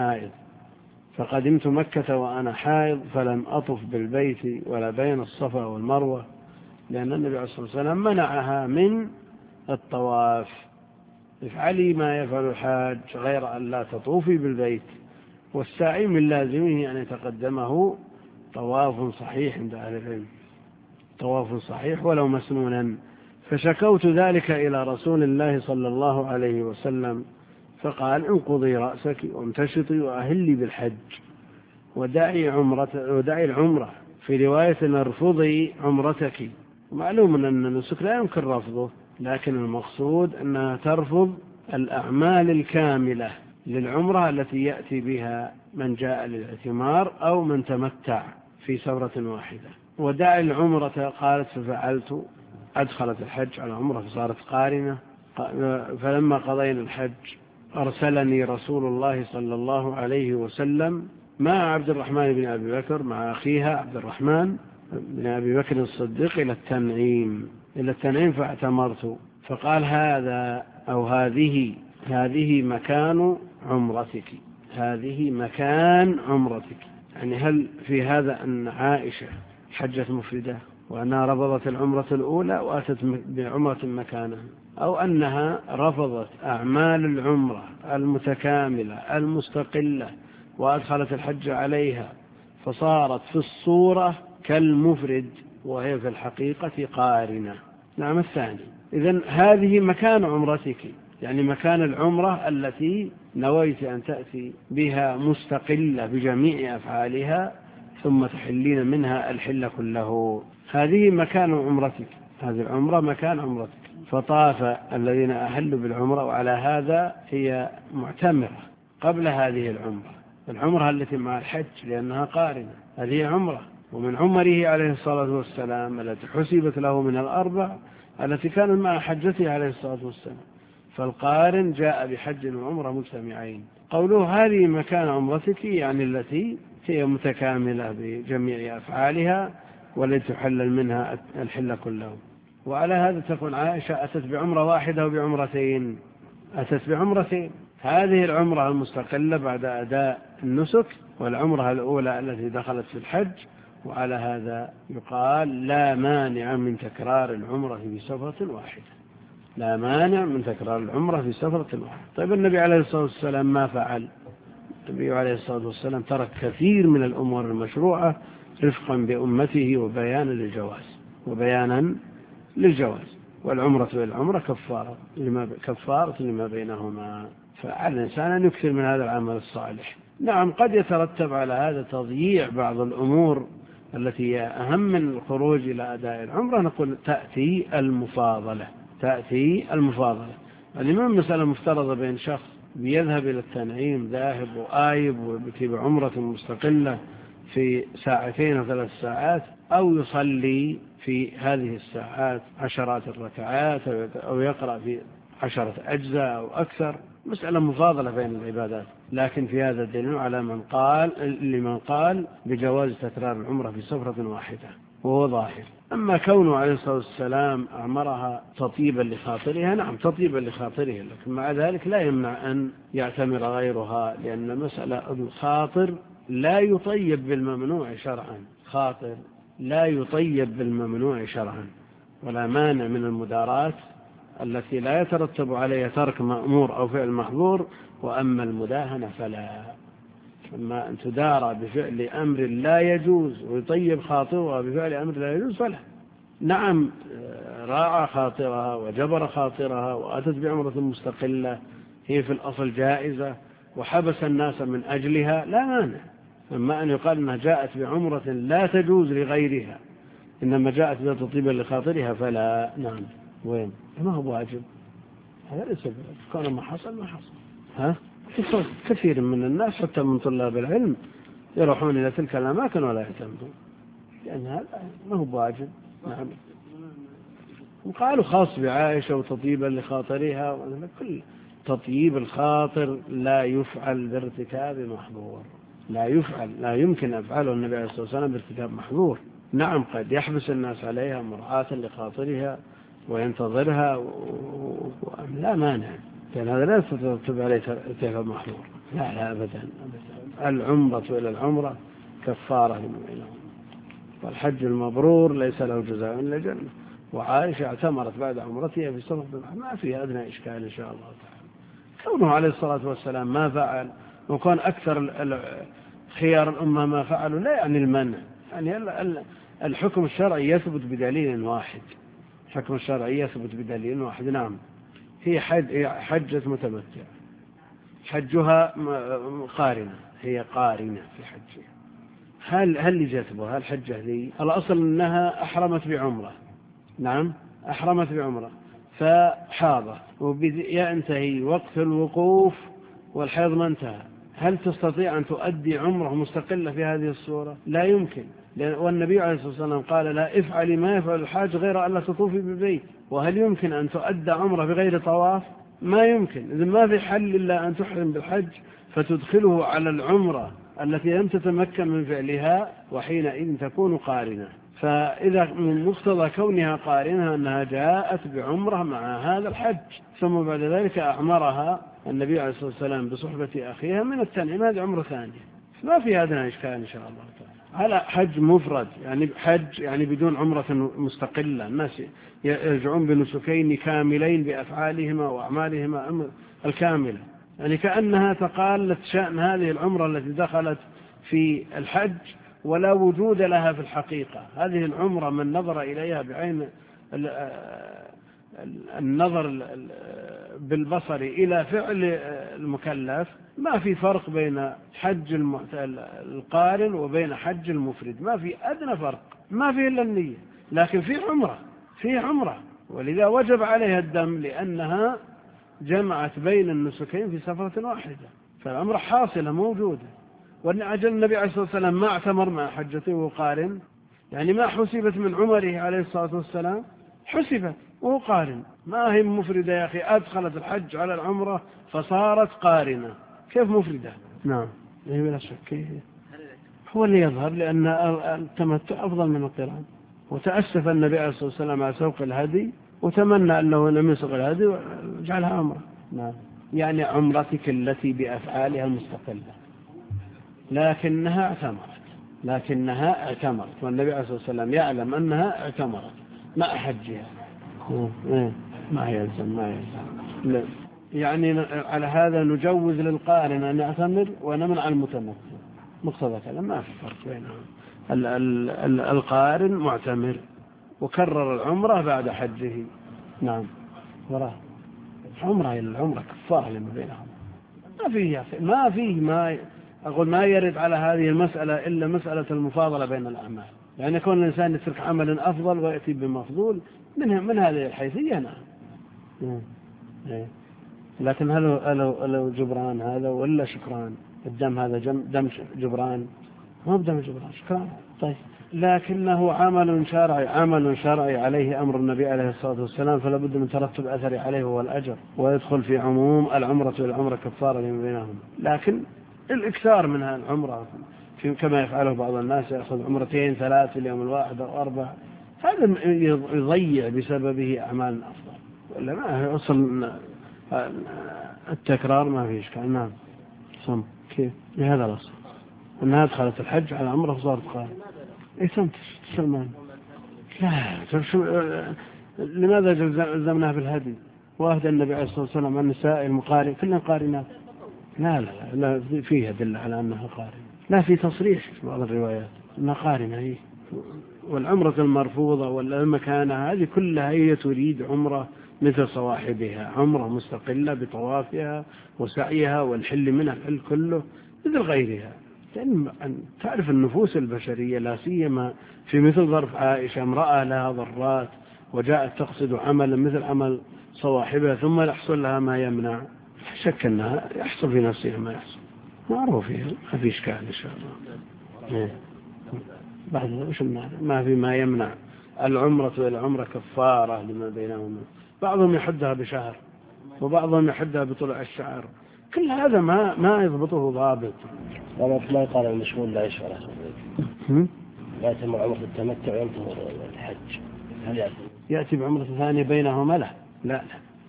Speaker 1: وأنا حائض فلم أطف بالبيت ولا بين الصفا والمروة، لأن النبي عليه الصلاة والسلام منعها من الطواف. افعلي ما يفعل الحاج غير أن لا تطوفي بالبيت، والسعي من لازمه أن يتقدمه طواف صحيح عند أهل العلم، طواف صحيح ولو مسنونا. فشكوت ذلك إلى رسول الله صلى الله عليه وسلم، فقال انقضي رأسك وامتشطي وأهلي بالحج ودعي العمرة، في رواية ارفضي عمرتك. معلوم أن النسك لا يمكن رفضه، لكن المقصود أنها ترفض الأعمال الكاملة للعمرة التي يأتي بها من جاء للاعتمار أو من تمتع في سورة واحدة. ودعي العمرة، قالت ففعلت، أدخلت الحج على عمرة فصارت قارنة. فلما قضينا الحج أرسلني رسول الله صلى الله عليه وسلم مع عبد الرحمن بن أبي بكر، مع أخيها عبد الرحمن بن أبي بكر الصديق إلى التنعيم فاعتمرت. فقال هذا أو هذه مكان عمرتك. يعني هل في هذا أن عائشة حجت مفردة وأنها رفضت العمرة الأولى وأتت بعمرة مكانها، أو أنها رفضت أعمال العمرة المتكاملة المستقلة وأدخلت الحج عليها فصارت في الصورة كالمفرد وهي في الحقيقة قارنة. نعم. الثاني، إذن هذه مكان عمرتك، يعني مكان العمرة التي نويت أن تأتي بها مستقلة بجميع أفعالها ثم تحلين منها الحل كله. هذه مكان عمرتك، هذه العمرة مكان عمرتك. فطاف الذين أهلوا بالعمرة، وعلى هذا هي معتمرة قبل هذه العمرة التي مع الحج، لأنها قارنة. هذه عمرة، ومن عمره عليه الصلاة والسلام التي حسبت له من الأربع التي كانت مع حجته عليه الصلاة والسلام. فالقارن جاء بحج وعمرة مجتمعين. قوله هذه مكان عمرتك يعني التي هي متكاملة بجميع أفعالها والتي تحلل منها الحل كله. وعلى هذا تكون عائشة أتت بعمرة واحدة وبعمرتين، أتت بعمرتين، هذه العمرة المستقلة بعد أداء النسك، والعمرة الأولى التي دخلت في الحج. وعلى هذا يقال لا مانع من تكرار العمرة في سفرة واحدة، لا مانع من تكرار العمرة في سفرة واحدة. طيب النبي عليه الصلاة والسلام ما فعل؟ النبي عليه الصلاة والسلام ترك كثير من الأمور المشروعة رفقا بأمته وبيانا للجواز. والعمرة والعمرة كفارة لما بينهما. فعلى الإنسان أن يكثر من هذا العمل الصالح. نعم، قد يترتب على هذا تضييع بعض الأمور التي هي أهم من الخروج إلى أداء العمرة. نقول تأتي المفاضلة. الإمام مسألة مفترضة بين شخص بيذهب إلى التنعيم ذاهب وآيب ويبكي بعمرة مستقلة في 2 أو 3 ساعات، أو يصلي في هذه الساعات 10 ركعات، أو يقرأ في 10 أجزاء أو أكثر. مسألة مفاضلة بين العبادات. لكن في هذا الدليل على لمن قال بجواز تكرار العمرة في سفرة واحدة، وهو ظاهر. أما كونه عليه الصلاة والسلام أعمرها تطيبا لخاطرها، نعم تطيبا لخاطرها، لكن مع ذلك لا يمنع أن يعتمر غيرها، لأن مسألة الخاطر لا يطيب بالممنوع شرعا، ولا مانع من المدارات التي لا يترتب عليها ترك مأمور أو فعل محظور. وأما المداهنة فلا، أما أن تدارى بفعل أمر لا يجوز ويطيب خاطرها بفعل أمر لا يجوز فلا. نعم، راعى خاطرها وجبر خاطرها وأتت بعمرة مستقلة هي في الأصل جائزة وحبس الناس من أجلها، لا مانع. أما أن يقال أنها جاءت بعمرة لا تجوز لغيرها، إنما جاءت بتطيبا لخاطرها فلا. نعم. وين؟ ما هو واجب، هذا ليس كان ما حصل. كثير من الناس حتى من طلاب العلم يروحون إلى تلك الأماكن ولا يعتمدون، لأن هذا ما هو واجب. نعم. وقالوا خاص بعائشة وتطيبا لخاطرها، تطييب الخاطر لا يفعل بارتكاب محظور، لا يفعل، لا يمكن أفعله النبي عليه الصلاة والسلام بارتكاب محظور. نعم قد يحبس الناس عليها مراعاة لخاطرها وينتظرها لا مانع، لأن هذا لا يترتب عليه ارتكاب محظور. لا أبدا، العمرة إلى العمرة كفارة لما بينهم، والحج المبرور ليس له جزاء إلا الجنة. وعائشة اعتمرت بعد عمرتها في صفة البحر، ما فيها أدنى إشكال إن شاء الله تعالى. كونه عليه الصلاة والسلام ما فعل وكان أكثر خيار الأمة ما فعلوا لا يعني المنع، يعني الحكم الشرعي يثبت بدليل واحد، الحكم الشرعي يثبت بدليل واحد. نعم هي حجة متمتع، حجها قارنة، هي قارنة في حجها. هل اللي جذبها الحجة ذي الأصل أنها أحرمت بعمرة، نعم أحرمت بعمرة فحاضت وينتهي وقت الوقوف والحيض ما انتهى، هل تستطيع أن تؤدي عمره مستقلة في هذه الصورة؟ لا يمكن، والنبي عليه الصلاة والسلام قال لا افعلي ما يفعل الحاج غير أن لا تطوفي بالبيت. وهل يمكن أن تؤدى عمره بغير طواف؟ ما يمكن. إذن ما في حل إلا أن تحرم بالحج فتدخله على العمرة التي لم تتمكن من فعلها، وحينئذ تكون قارنة. فإذا من مقتضى كونها قارنة أنها جاءت بعمرة مع هذا الحج، ثم بعد ذلك أعمرها النبي عليه الصلاة والسلام بصحبة أخيها من التنعيم، هذه عمرة ثانية، ما في هذا إشكال إن شاء الله تعالى. على حج مفرد يعني حج يعني بدون عمرة مستقلة، الناس يرجعون بنسكين كاملين بأفعالهما وأعمالهما الكاملة، يعني كأنها تقالت شأن هذه العمرة التي دخلت في الحج ولا وجود لها في الحقيقة. هذه العمرة من نظر إليها بعين النظر بالبصر إلى فعل المكلف، ما في فرق بين حج القارن وبين حج المفرد، ما في أدنى فرق، ما في إلا النية، لكن في عمرة ولذا وجب عليها الدم لأنها جمعت بين النسكين في سفرة واحدة، فالعمرة حاصلة موجودة. وأجل النبي عليه الصلاة والسلام ما اعتمر مع حجته وقارن، يعني ما حسبت من عمره عليه الصلاة والسلام، حسبت وهو قارن، ما هي مفردة يا أخي، أدخلت الحج على العمرة فصارت قارنة، كيف مفردة؟ نعم هي بلا شك هو اللي يظهر، لأن التمتع أفضل من القران. وتأسف النبي عليه الصلاة والسلام على سوق الهدي وتمنى أنه لم يسوق الهدي وجعلها عمرة. نعم يعني عمرتك التي بأفعالها المستقلة، لكنها اعتمرت، والنبي عليه الصلاة والسلام يعلم أنها اعتمرت مع حجها، ما يلزم لا. يعني على هذا نجوز للقارن أن يعتمر ونمنع المتمتع، مقتضى كلام ما في فرق بينهم. القارن معتمر وكرر العمرة بعد حجه. نعم وراه عمرة إلى العمرة كفارة لما بينهم، ما أقول ما يرد على هذه المسألة إلا مسألة المفاضلة بين الأعمال، يعني يكون الإنسان يترك عمل أفضل ويأتي بمفضول من هذه الحيثية. نعم لكن هل جبران هذا ولا شكران؟ الدم هذا دم جبران، ما بدم جبران شكران. طيب لكنه عمل شرعي عليه أمر النبي عليه الصلاة والسلام، فلا بد من ترتب أثر عليه هو الأجر، ويدخل في عموم العمرة والعمرة كفارة لما بينهم. لكن الإكثار منها العمرة كما يفعله بعض الناس، يأخذ عمرتين 3 في اليوم الواحد أو 4، هذا يضيع بسببه أعمال أفضل، ولا ما أصل التكرار ما فيش كان. نعم كيف بهذا الأصل أنها دخلت الحج على عمره وصارت قارن. سلمان لا لماذا جزمناه بالهدي وأهدى النبي عليه الصلاة والسلام النساء المقارن كلها قارنات؟ لا فيها دل على أنها قارنة، لا في تصريح في بعض الروايات أنها قارنة هي. والعمرة المرفوضة والمكانة هذه كلها هي تريد عمرة مثل صواحبها، عمرة مستقلة بطوافها وسعيها والحل منها الحل كله مثل غيرها. لأن تعرف النفوس البشرية لا سيما في مثل ظرف عائشة، امرأة لها ضرات وجاءت تقصد عملا مثل عمل صواحبها ثم يحصل لها ما يمنع، شك أنها يحصل في نفسها ما يحصل، معروف فيها ما في إشكال إن شاء الله. بعد وش ما في ما يمنع العمرة والعمرة كفارة لما بينهما. بعضهم يحدها بشهر وبعضهم يحدها بطلوع الشعر. كل هذا ما يضبطه ضابط.
Speaker 4: ما يقال المشغول لا يشعر لا يتم عمرة التمتع وينتظر الحج، هل
Speaker 1: يأتي بعمرة ثانية بينهما؟ لا.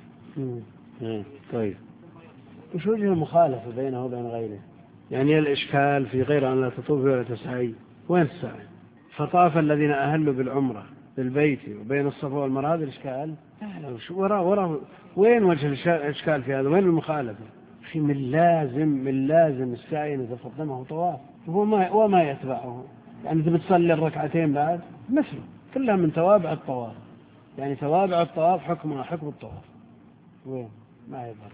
Speaker 1: طيب، وش وجه المخالفة بينه وبين غيره؟ يعني الإشكال في غير أن لا تطوف ولا تسعي، وين السعي؟ فطاف الذين أهلوا بالعمرة بالبيت وبين الصفا والمروة، هذا الإشكال. وين وجه الإشكال في هذا؟ وين المخالفة؟ في من لازم السعي أن يتقدمه طواف وما يتبعه. يعني أنت بتصلي الركعتين بعد مثله، كلها من توابع الطواف. يعني توابع الطواف حكمها حكم الطواف. وين؟ ما يظهر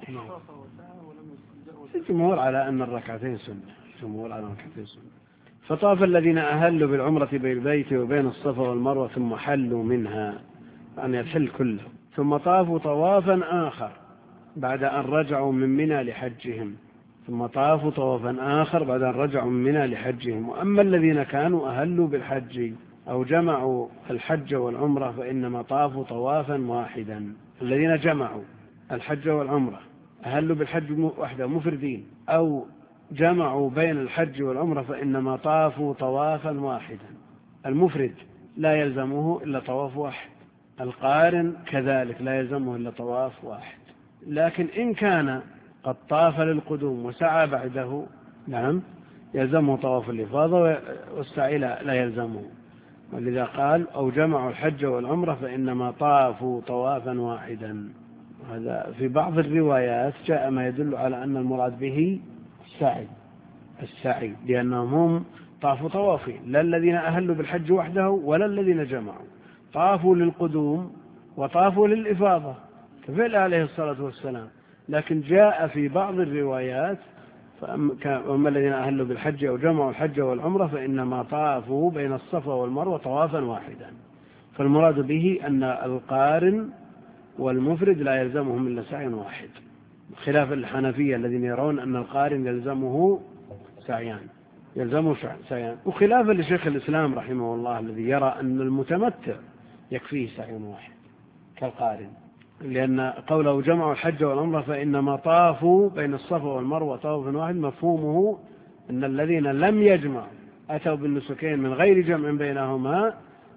Speaker 1: الجمهور على أن الركعتين سنة. فطاف الذين أهلوا بالعمرة بالبيت وبين الصفا والمروة ثم حلوا منها، يعني الحل كله، ثم طافوا طوافا آخر بعد أن رجعوا من منى لحجهم. وأما الذين كانوا أهلوا بالحج أو جمعوا الحج والعمرة فإنما طافوا طوافا واحدا. الذين جمعوا الحج والعمرة، أهلوا بالحج وحده مفردين، أو جمعوا بين الحج والعمرة فإنما طافوا طوافا واحدا. المفرد لا يلزمه إلا طواف واحد، القارن كذلك لا يلزمه إلا طواف واحد. لكن إن كان قد طاف للقدوم وسعى بعده، نعم، يلزمه طواف الإفاضة، والسعي لا يلزمه. ولذا قال أو جمعوا الحج والعمرة فإنما طافوا طوافا واحدا. هذا في بعض الروايات جاء ما يدل على أن المراد به السعي، لأنهم هم طافوا طوافين، لا الذين أهلوا بالحج وحده ولا الذين جمعوا، طافوا للقدوم وطافوا للإفاضة كفعل عليه الصلاة والسلام. لكن جاء في بعض الروايات فأما الذين أهلوا بالحج أو جمعوا الحج والعمرة فإنما طافوا بين الصفا والمروة طوافا واحدا. فالمراد به أن القارن والمفرد لا يلزمهم إلا سعي واحد، خلاف الحنفية الذين يرون أن القارن يلزمه سعيان، وخلافا لشيخ الإسلام رحمه الله الذي يرى أن المتمتع يكفيه سعي واحد كالقارن، لأن قوله جمعوا الحج والعمرة فإنما طافوا بين الصفا والمروة طوافا واحد مفهومه أن الذين لم يجمعوا أتوا بالنسكين من غير جمع بينهما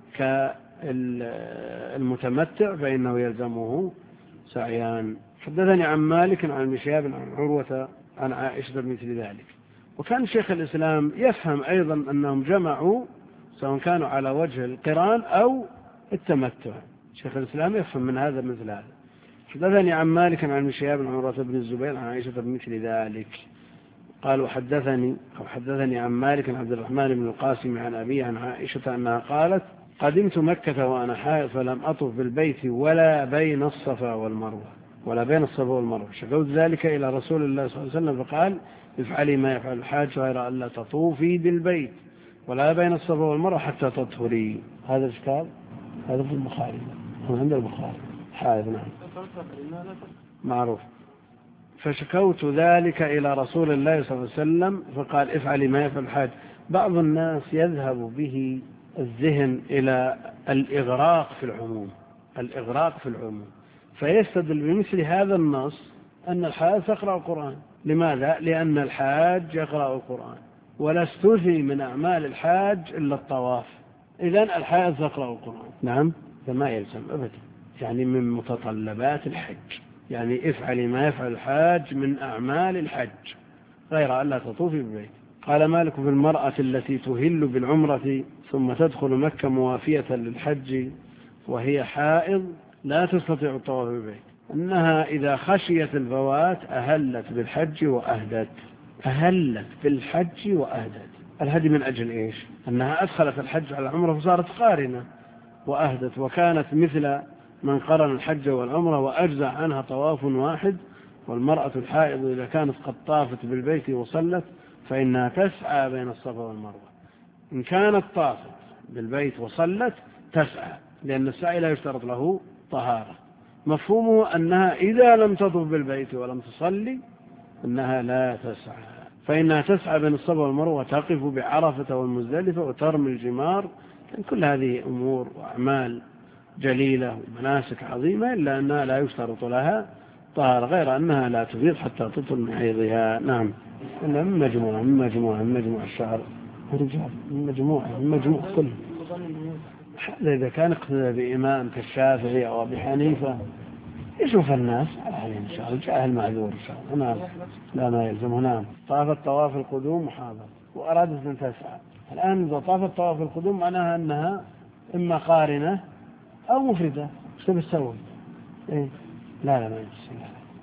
Speaker 1: كالمتمتع فإنه يلزمه سعيان. حدثني عن مالك عن ابن شهاب عن عروة عن عائشة مثل ذلك. وكان شيخ الإسلام يفهم أيضا أنهم جمعوا سواء كانوا على وجه القران أو التمتع. شيخ الإسلام يفهم من هذا مثل هذا. حدثني عن مالك عن ابن شهاب عن عروة بن الزبير عن عائشة مثل ذلك. قال وحدثني عن مالك عن عبد الرحمن بن القاسم عن أبيه عن عائشة أنها قالت قدمت مكة وأنا حائض فلم أطف بالبيت ولا بين الصفا والمروة شكوت ذلك إلى رسول الله صلى الله عليه وسلم فقال افعلي ما يفعل الحاج غير أن لا تطوفي بالبيت ولا بين الصفا والمروة حتى تطهري. هذا إشكال، هذا في البخاري، عند البخاري حائض، نعم معروف. فشكوت ذلك إلى رسول الله صلى الله عليه وسلم فقال افعلي ما يفعل الحاج. بعض الناس يذهب به الذهن إلى الإغراق في العموم فيستدل بمثل هذا النص أن الحاج تقرأ القرآن. لماذا؟ لأن الحاج يقرأ القرآن ولا استثني من أعمال الحاج إلا الطواف، إذن الحاج تقرأ القرآن، نعم، فما يلزم أبدا، يعني من متطلبات الحج، يعني افعلي ما يفعل الحاج من أعمال الحج غير أن لا تطوفي بالبيت. قال مالك في المرأة التي تهل بالعمرة ثم تدخل مكة موافية للحج وهي حائض لا تستطيع الطواف بالبيت أنها إذا خشيت الفوات أهلت بالحج وأهدت. الهدي من أجل إيش؟ أنها أدخلت الحج على العمرة فصارت قارنة وأهدت، وكانت مثل من قرن الحج والعمرة وأجزع عنها طواف واحد. والمرأة الحائض إذا كانت قد طافت بالبيت وصلت فإنها تسعى بين الصفا والمروة. إن كانت طافت بالبيت وصلت تسعى، لأن السعي لا يشترط له طهارة. مفهومه أنها إذا لم تطف بالبيت ولم تصلي أنها لا تسعى، فإنها تسعى بين الصفا والمروة وتقف بعرفة والمزدلفة وترمي الجمار. كل هذه أمور وأعمال جليلة ومناسك عظيمة إلا أنها لا يشترط لها طهارة، غير أنها لا تفيض حتى تطل من حيضها. نعم. من مجموعة الشعر رجال، من مجموعة كله. هذا إذا كان اقتدى بإمام كالشافعي أو أبي حنيفة يشوف الناس عليه إن شاء الله، جاهل معذور إن شاء الله. نعم. لا ما يلزمه. نعم. طافت طواف القدوم محاضر وأرادت أن تسعى. الآن إذا طافت طواف القدوم معناها أنها إما قارنة أو مفردة. شو بتسوي؟ إيه؟ لا ما يجوز.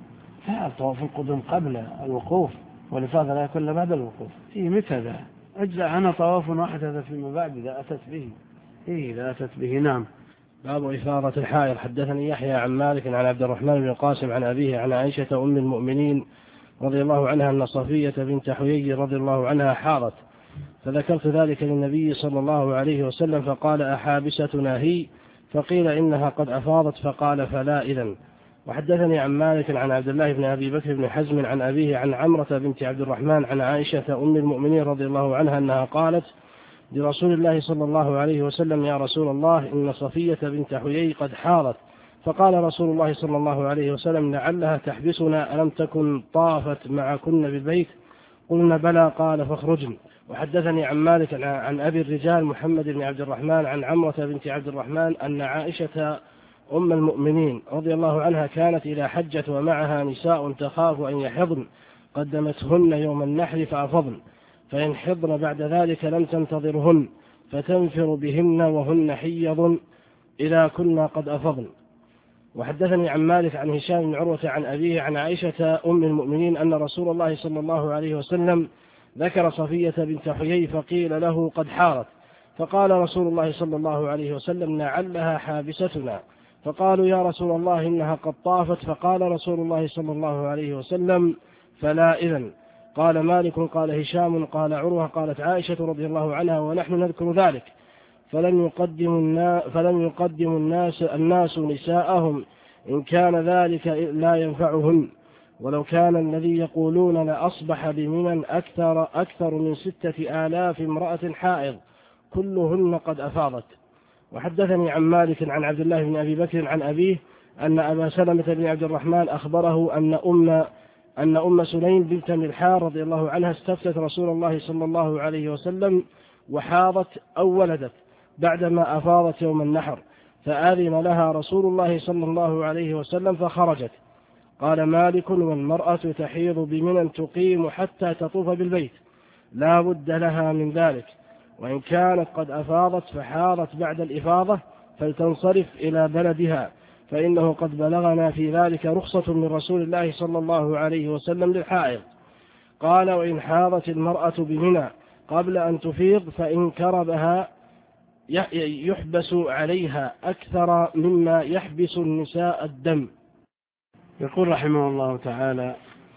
Speaker 1: لا، طواف القدوم قبل الوقوف، والإفاضة لا يكون إلا بعد الوقوف. إيه متى ذا؟ أجزأ عنها طواف واحد هذا فيما بعد إذا أتت به. إيه إذا أتت به. نعم.
Speaker 4: باب إفاضة الحائض. حدثني يحيى عن مالك عن عبد الرحمن بن القاسم عن أبيه عن عائشة أم المؤمنين رضي الله عنها أن صفية بنت حيي رضي الله عنها حاضت، فذكرت ذلك للنبي صلى الله عليه وسلم فقال أحابستنا هي؟ فقيل إنها قد أفاضت فقال فلا إذن. وحدثني عن مالك عن عبد الله بن أبي بكر بن حزم عن أبيه عن عمرة بنت عبد الرحمن عن عائشة أم المؤمنين رضي الله عنها أنها قالت لرسول الله صلى الله عليه وسلم يا رسول الله إن صفية بنت حيي قد حاضت، فقال رسول الله صلى الله عليه وسلم لعلها تحبسنا، ألم تكن طافت معكن بالبيت؟ قلنا بلى، قال فاخرجن. وحدثني عن مالك عن أبي الرجال محمد بن عبد الرحمن عن عمرة بنت عبد الرحمن أن عائشة أم المؤمنين رضي الله عنها كانت إذا حجت ومعها نساء تخاف أن يحضن قدمتهن يوم النحر فأفضن، فإن حضن بعد ذلك لم تنتظرهن فتنفر بهن وهن حيض إذا كنا قد أفضن. وحدثني عن مالك عن هشام بن عروة عن أبيه عن عائشة أم المؤمنين أن رسول الله صلى الله عليه وسلم ذكر صفية بنت حيي فقيل له قد حارت، فقال رسول الله صلى الله عليه وسلم لعلها حابستنا، فقالوا يا رسول الله إنها قد طافت، فقال رسول الله صلى الله عليه وسلم فلا إذن. قال مالك قال هشام قال عروة قالت عائشة رضي الله عنها ونحن نذكر ذلك فلم يقدم الناس نساءهم إن كان ذلك لا ينفعهن، ولو كان الذي يقولون لأصبح بمنى أكثر من 6000 امرأة حائض كلهن قد أفاضت. وحدثني عن مالك عن عبد الله بن أبي بكر عن أبيه أن أبا سلمة بن عبد الرحمن أخبره أن أم سليم بنت ملحان رضي الله عنها استفتت رسول الله صلى الله عليه وسلم وحاضت أو ولدت بعدما أفاضت يوم النحر، فآذن لها رسول الله صلى الله عليه وسلم فخرجت. قال مالك والمرأة تحيض بمنى تقيم حتى تطوف بالبيت لا بد لها من ذلك، وإن كانت قد أفاضت فحاضت بعد الإفاضة فلتنصرف إلى بلدها، فإنه قد بلغنا في ذلك رخصة من رسول الله صلى الله عليه وسلم للحائض. قال وإن حاضت المرأة بمنى قبل أن تفيض فإن كربها يحبس عليها أكثر مما يحبس النساء الدم.
Speaker 1: يقول رحمه الله تعالى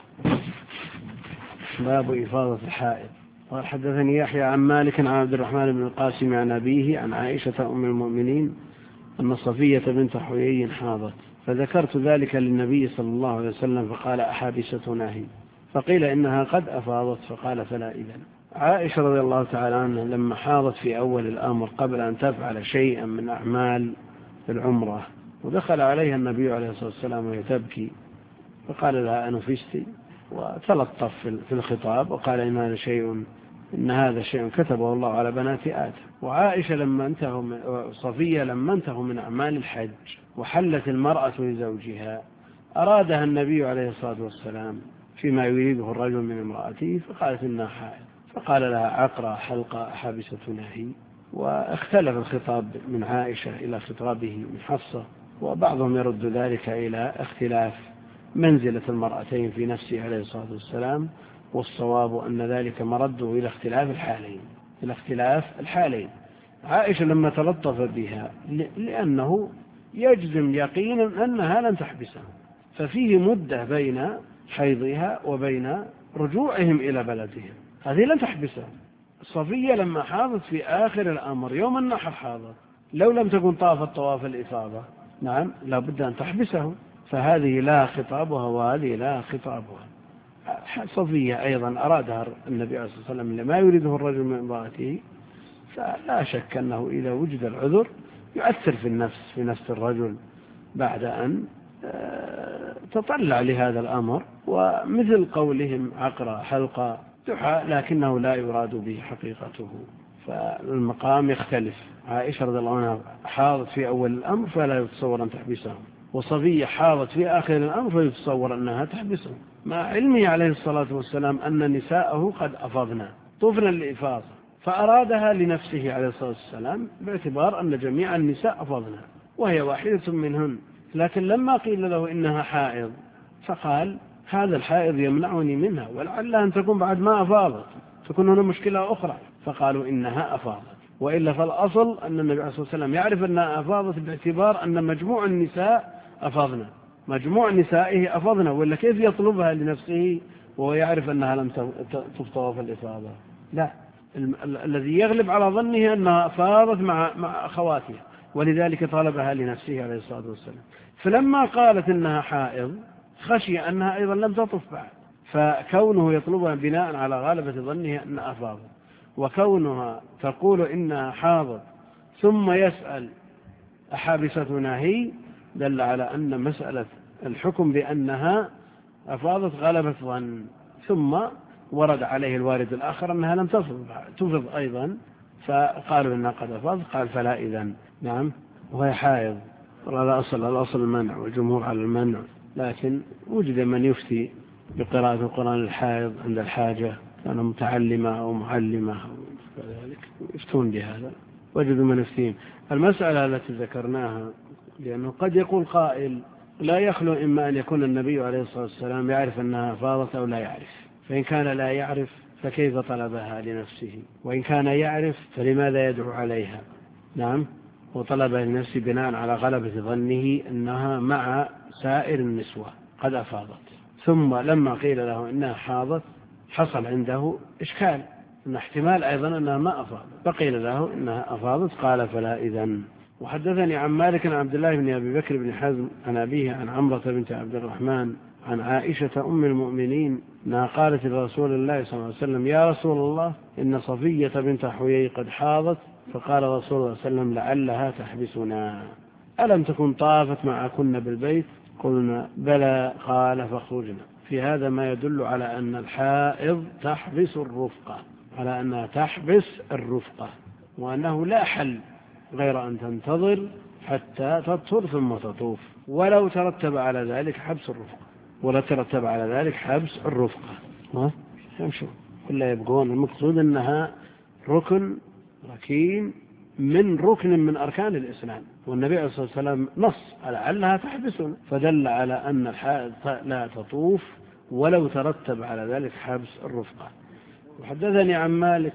Speaker 1: باب إفاضة الحائض. قال حدثني يحيى عن مالك عن عبد الرحمن بن القاسم عن أبيه عن عائشة أم المؤمنين أن صفية بنت حيي حاضت، فذكرت ذلك للنبي صلى الله عليه وسلم فقال أحابستنا هي؟ فقيل إنها قد أفاضت فقال فلا إذن. عائشة رضي الله تعالى عنها لما حاضت في أول الأمر قبل أن تفعل شيئا من أعمال العمرة ودخل عليها النبي عليه الصلاة والسلام وهي تبكي فقال لها أنفستي، وتلطف في الخطاب وقال إن هذا شيء كتبه الله على بنات آدم. وعائشة صفية لما انتهوا من أعمال الحج وحلت المرأة لزوجها أرادها النبي عليه الصلاة والسلام فيما يريده الرجل من امرأته فقالت إنها حائض، فقال لها عقرة حلقة حابستنا هي. واختلف الخطاب من عائشة إلى خطابه من حفصة، وبعضهم يرد ذلك إلى اختلاف منزلة المرأتين في نفسه عليه الصلاة والسلام، والصواب أن ذلك مرده إلى اختلاف الحالين. عائشة لما تلطف بها لأنه يجزم يقينا أنها لن تحبسها، ففيه مدة بين حيضها وبين رجوعهم إلى بلدهم، هذه لن تحبسها. صفية لما حاضت في آخر الأمر يوم النحر حاضت، لو لم تكن طافت طواف الإفاضة نعم لابد أن تحبسه، فهذه لا خطابها وهذه لا خطابها. صفية أيضا أرادها النبي عليه الصلاة والسلام لما يريده الرجل من امرأته، فلا شك أنه إذا وجد العذر يؤثر في نفس الرجل بعد أن تطلع لهذا الأمر، ومثل قولهم عقرة حلقة دحى لكنه لا يراد به حقيقته، فالمقام يختلف. عائشة رضي الله عنها حاضت في أول الأمر فلا يتصور أن تحبسهم، وصفية حاضت في آخر الأمر فيتصور أنها تحبسهم، مع علمه عليه الصلاة والسلام أن نساءه قد أفضنا طفنا الإفاضة، فأرادها لنفسه عليه الصلاة والسلام باعتبار أن جميع النساء أفضنا وهي واحدة منهن. لكن لما قيل له إنها حائض فقال هذا الحائض يمنعني منها، ولعلها أن تكون بعد ما أفاضت تكون هنا مشكلة أخرى، فقالوا إنها أفاضت. وإلا فالأصل أن النبي عليه الصلاة والسلام يعرف أنها أفاضت باعتبار أن مجموع النساء أفاضنا، مجموع نسائه أفاضنا، ولا كيف يطلبها لنفسه وهو يعرف أنها لم تفطر في الإفاضة؟ لا، الذي يغلب على ظنه أنها أفاضت مع أخواتها، ولذلك طلبها لنفسه عليه الصلاة والسلام. فلما قالت إنها حائض خشي أنها أيضا لم تطف بعد، فكونه يطلبها بناء على غالبة ظنه أنها أفاضت، وكونها تقول إنها حاضت ثم يسأل أحابستنا هي، دل على أن مسألة الحكم بأنها أفاضت غلبة ظن. ثم ورد عليه الوارد الآخر أنها لم تفض أيضا، فقالوا إنها قد أفاضت، قال فلا إذن نعم وهي حائض. الأصل المنع والجمهور على المنع، لكن وجد من يفتي بقراءة القرآن الحائض عند الحاجة، كان متعلمة أو معلمة وذلك يفتون بهذا، وجدوا من يفتين. المسألة التي ذكرناها لأنه قد يقول قائل لا يخلو إما أن يكون النبي عليه الصلاة والسلام يعرف أنها فاضت أو لا يعرف، فإن كان لا يعرف فكيف طلبها لنفسه، وإن كان يعرف فلماذا يدعو عليها؟ نعم، وطلبها لنفسه بناء على غلبة ظنه أنها مع سائر النسوة قد أفاضت، ثم لما قيل له إنها حاضت حصل عنده إشكال أن احتمال أيضا أنها ما أفاضت، فقيل له إنها أفاضت قال فلا إذن. وحدثني عن مالك عن عبد الله بن أبي بكر بن حزم عن أبيه عن عمرة بنت عبد الرحمن عن عائشة أم المؤمنين أنها قالت لرسول الله صلى الله عليه وسلم يا رسول الله إن صفية بنت حيي قد حاضت، فقال رسول الله صلى الله عليه وسلم لعلها تحبسنا، ألم تكن طافت معكن بالبيت؟ قلنا بلى، قال فاخرجنا. في هذا ما يدل على أن الحائض تحبس الرفقة، على أنها تحبس الرفقة، وأنه لا حل غير أن تنتظر حتى تطهر ثم تطوف، ولو ترتب على ذلك حبس الرفقة يمشوا كلها يبقون. المقصود أنها ركين من أركان الإسلام، والنبي عليه الصلاة والسلام نص على لعلها تحبسنا، فدل على أن الحائض لا تطوف ولو ترتب على ذلك حبس الرفقة. وحدثني عن مالك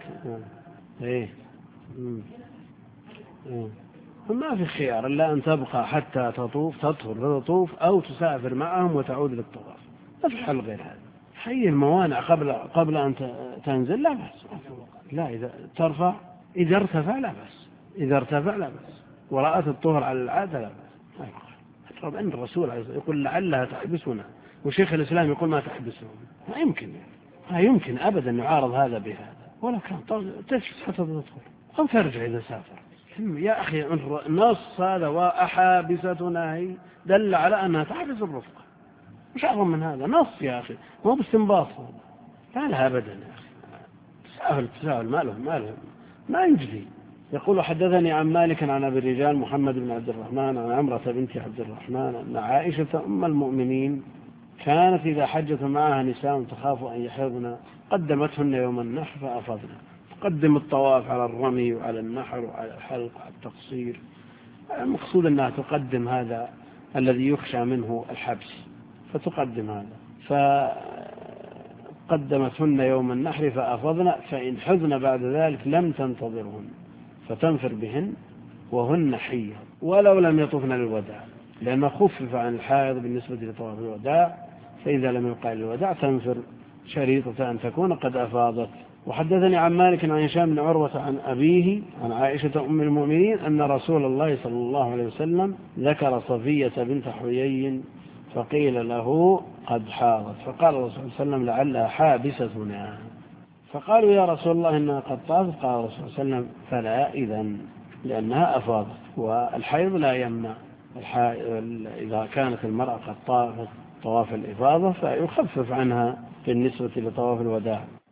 Speaker 1: ما في خيار إلا أن تبقى حتى تطهر فتطوف، أو تسافر معهم وتعود للطواف، ما في حل غير هذا. حي الموانع قبل أن تنزل لا بأس، لا إذا ارتفع لا بأس، ورأت الطهر على العادة لا بأس. طب أن الرسول يقول لعلها تحبسنا، وشيخ الإسلام يقول ما تحبسهم، ما يمكن أبدا يعارض هذا بهذا، ولا كان تجلس حتى تدخل أو ترجع إذا سافر. يا أخي النص هذا وأحابستنا هي دل على أنها تحبس الرفقة، مش أعظم من هذا نص يا أخي، مو باستنباط لا أبدا يا أخي، تساهل ما يجدي. يقول حدثني عن مالك عن أبي الرجال محمد بن عبد الرحمن عن عمرة بنت عبد الرحمن أن عائشة أم المؤمنين كانت إذا حجت معها نساء تخاف أن يحضن قدمتهن يوم النحر فأفضن، تقدم الطواف على الرمي وعلى النحر وعلى الحلق وعلى التقصير. المقصود أنها تقدم هذا الذي يخشى منه الحبس، فتقدم هذا، فقدمتهن يوم النحر فأفضن، فإن حضن بعد ذلك لم تنتظرهن فتنفر بهن وهن حية ولو لم يطفن للوداع، لأنه خفف عن الحائض بالنسبة لطواف الوداع، فإذا لم يقع للوداع تنفر شريطة أن تكون قد أفاضت. وحدثني عن مالك عن هشام بن عروة عن أبيه عن عائشة أم المؤمنين أن رسول الله صلى الله عليه وسلم ذكر صفية بنت حيي فقيل له قد حاضت، فقال الرسول صلى الله عليه وسلم لعلها حابستنا، فقالوا يا رسول الله إنها قد طافت، قال الرسول صلى الله عليه وسلم فلا إذن، لأنها أفاضت، والحيض لا يمنع الحائض إذا كانت المرأة قد طافت طواف الإفاضة فيخفف عنها بالنسبة لطواف الوداع.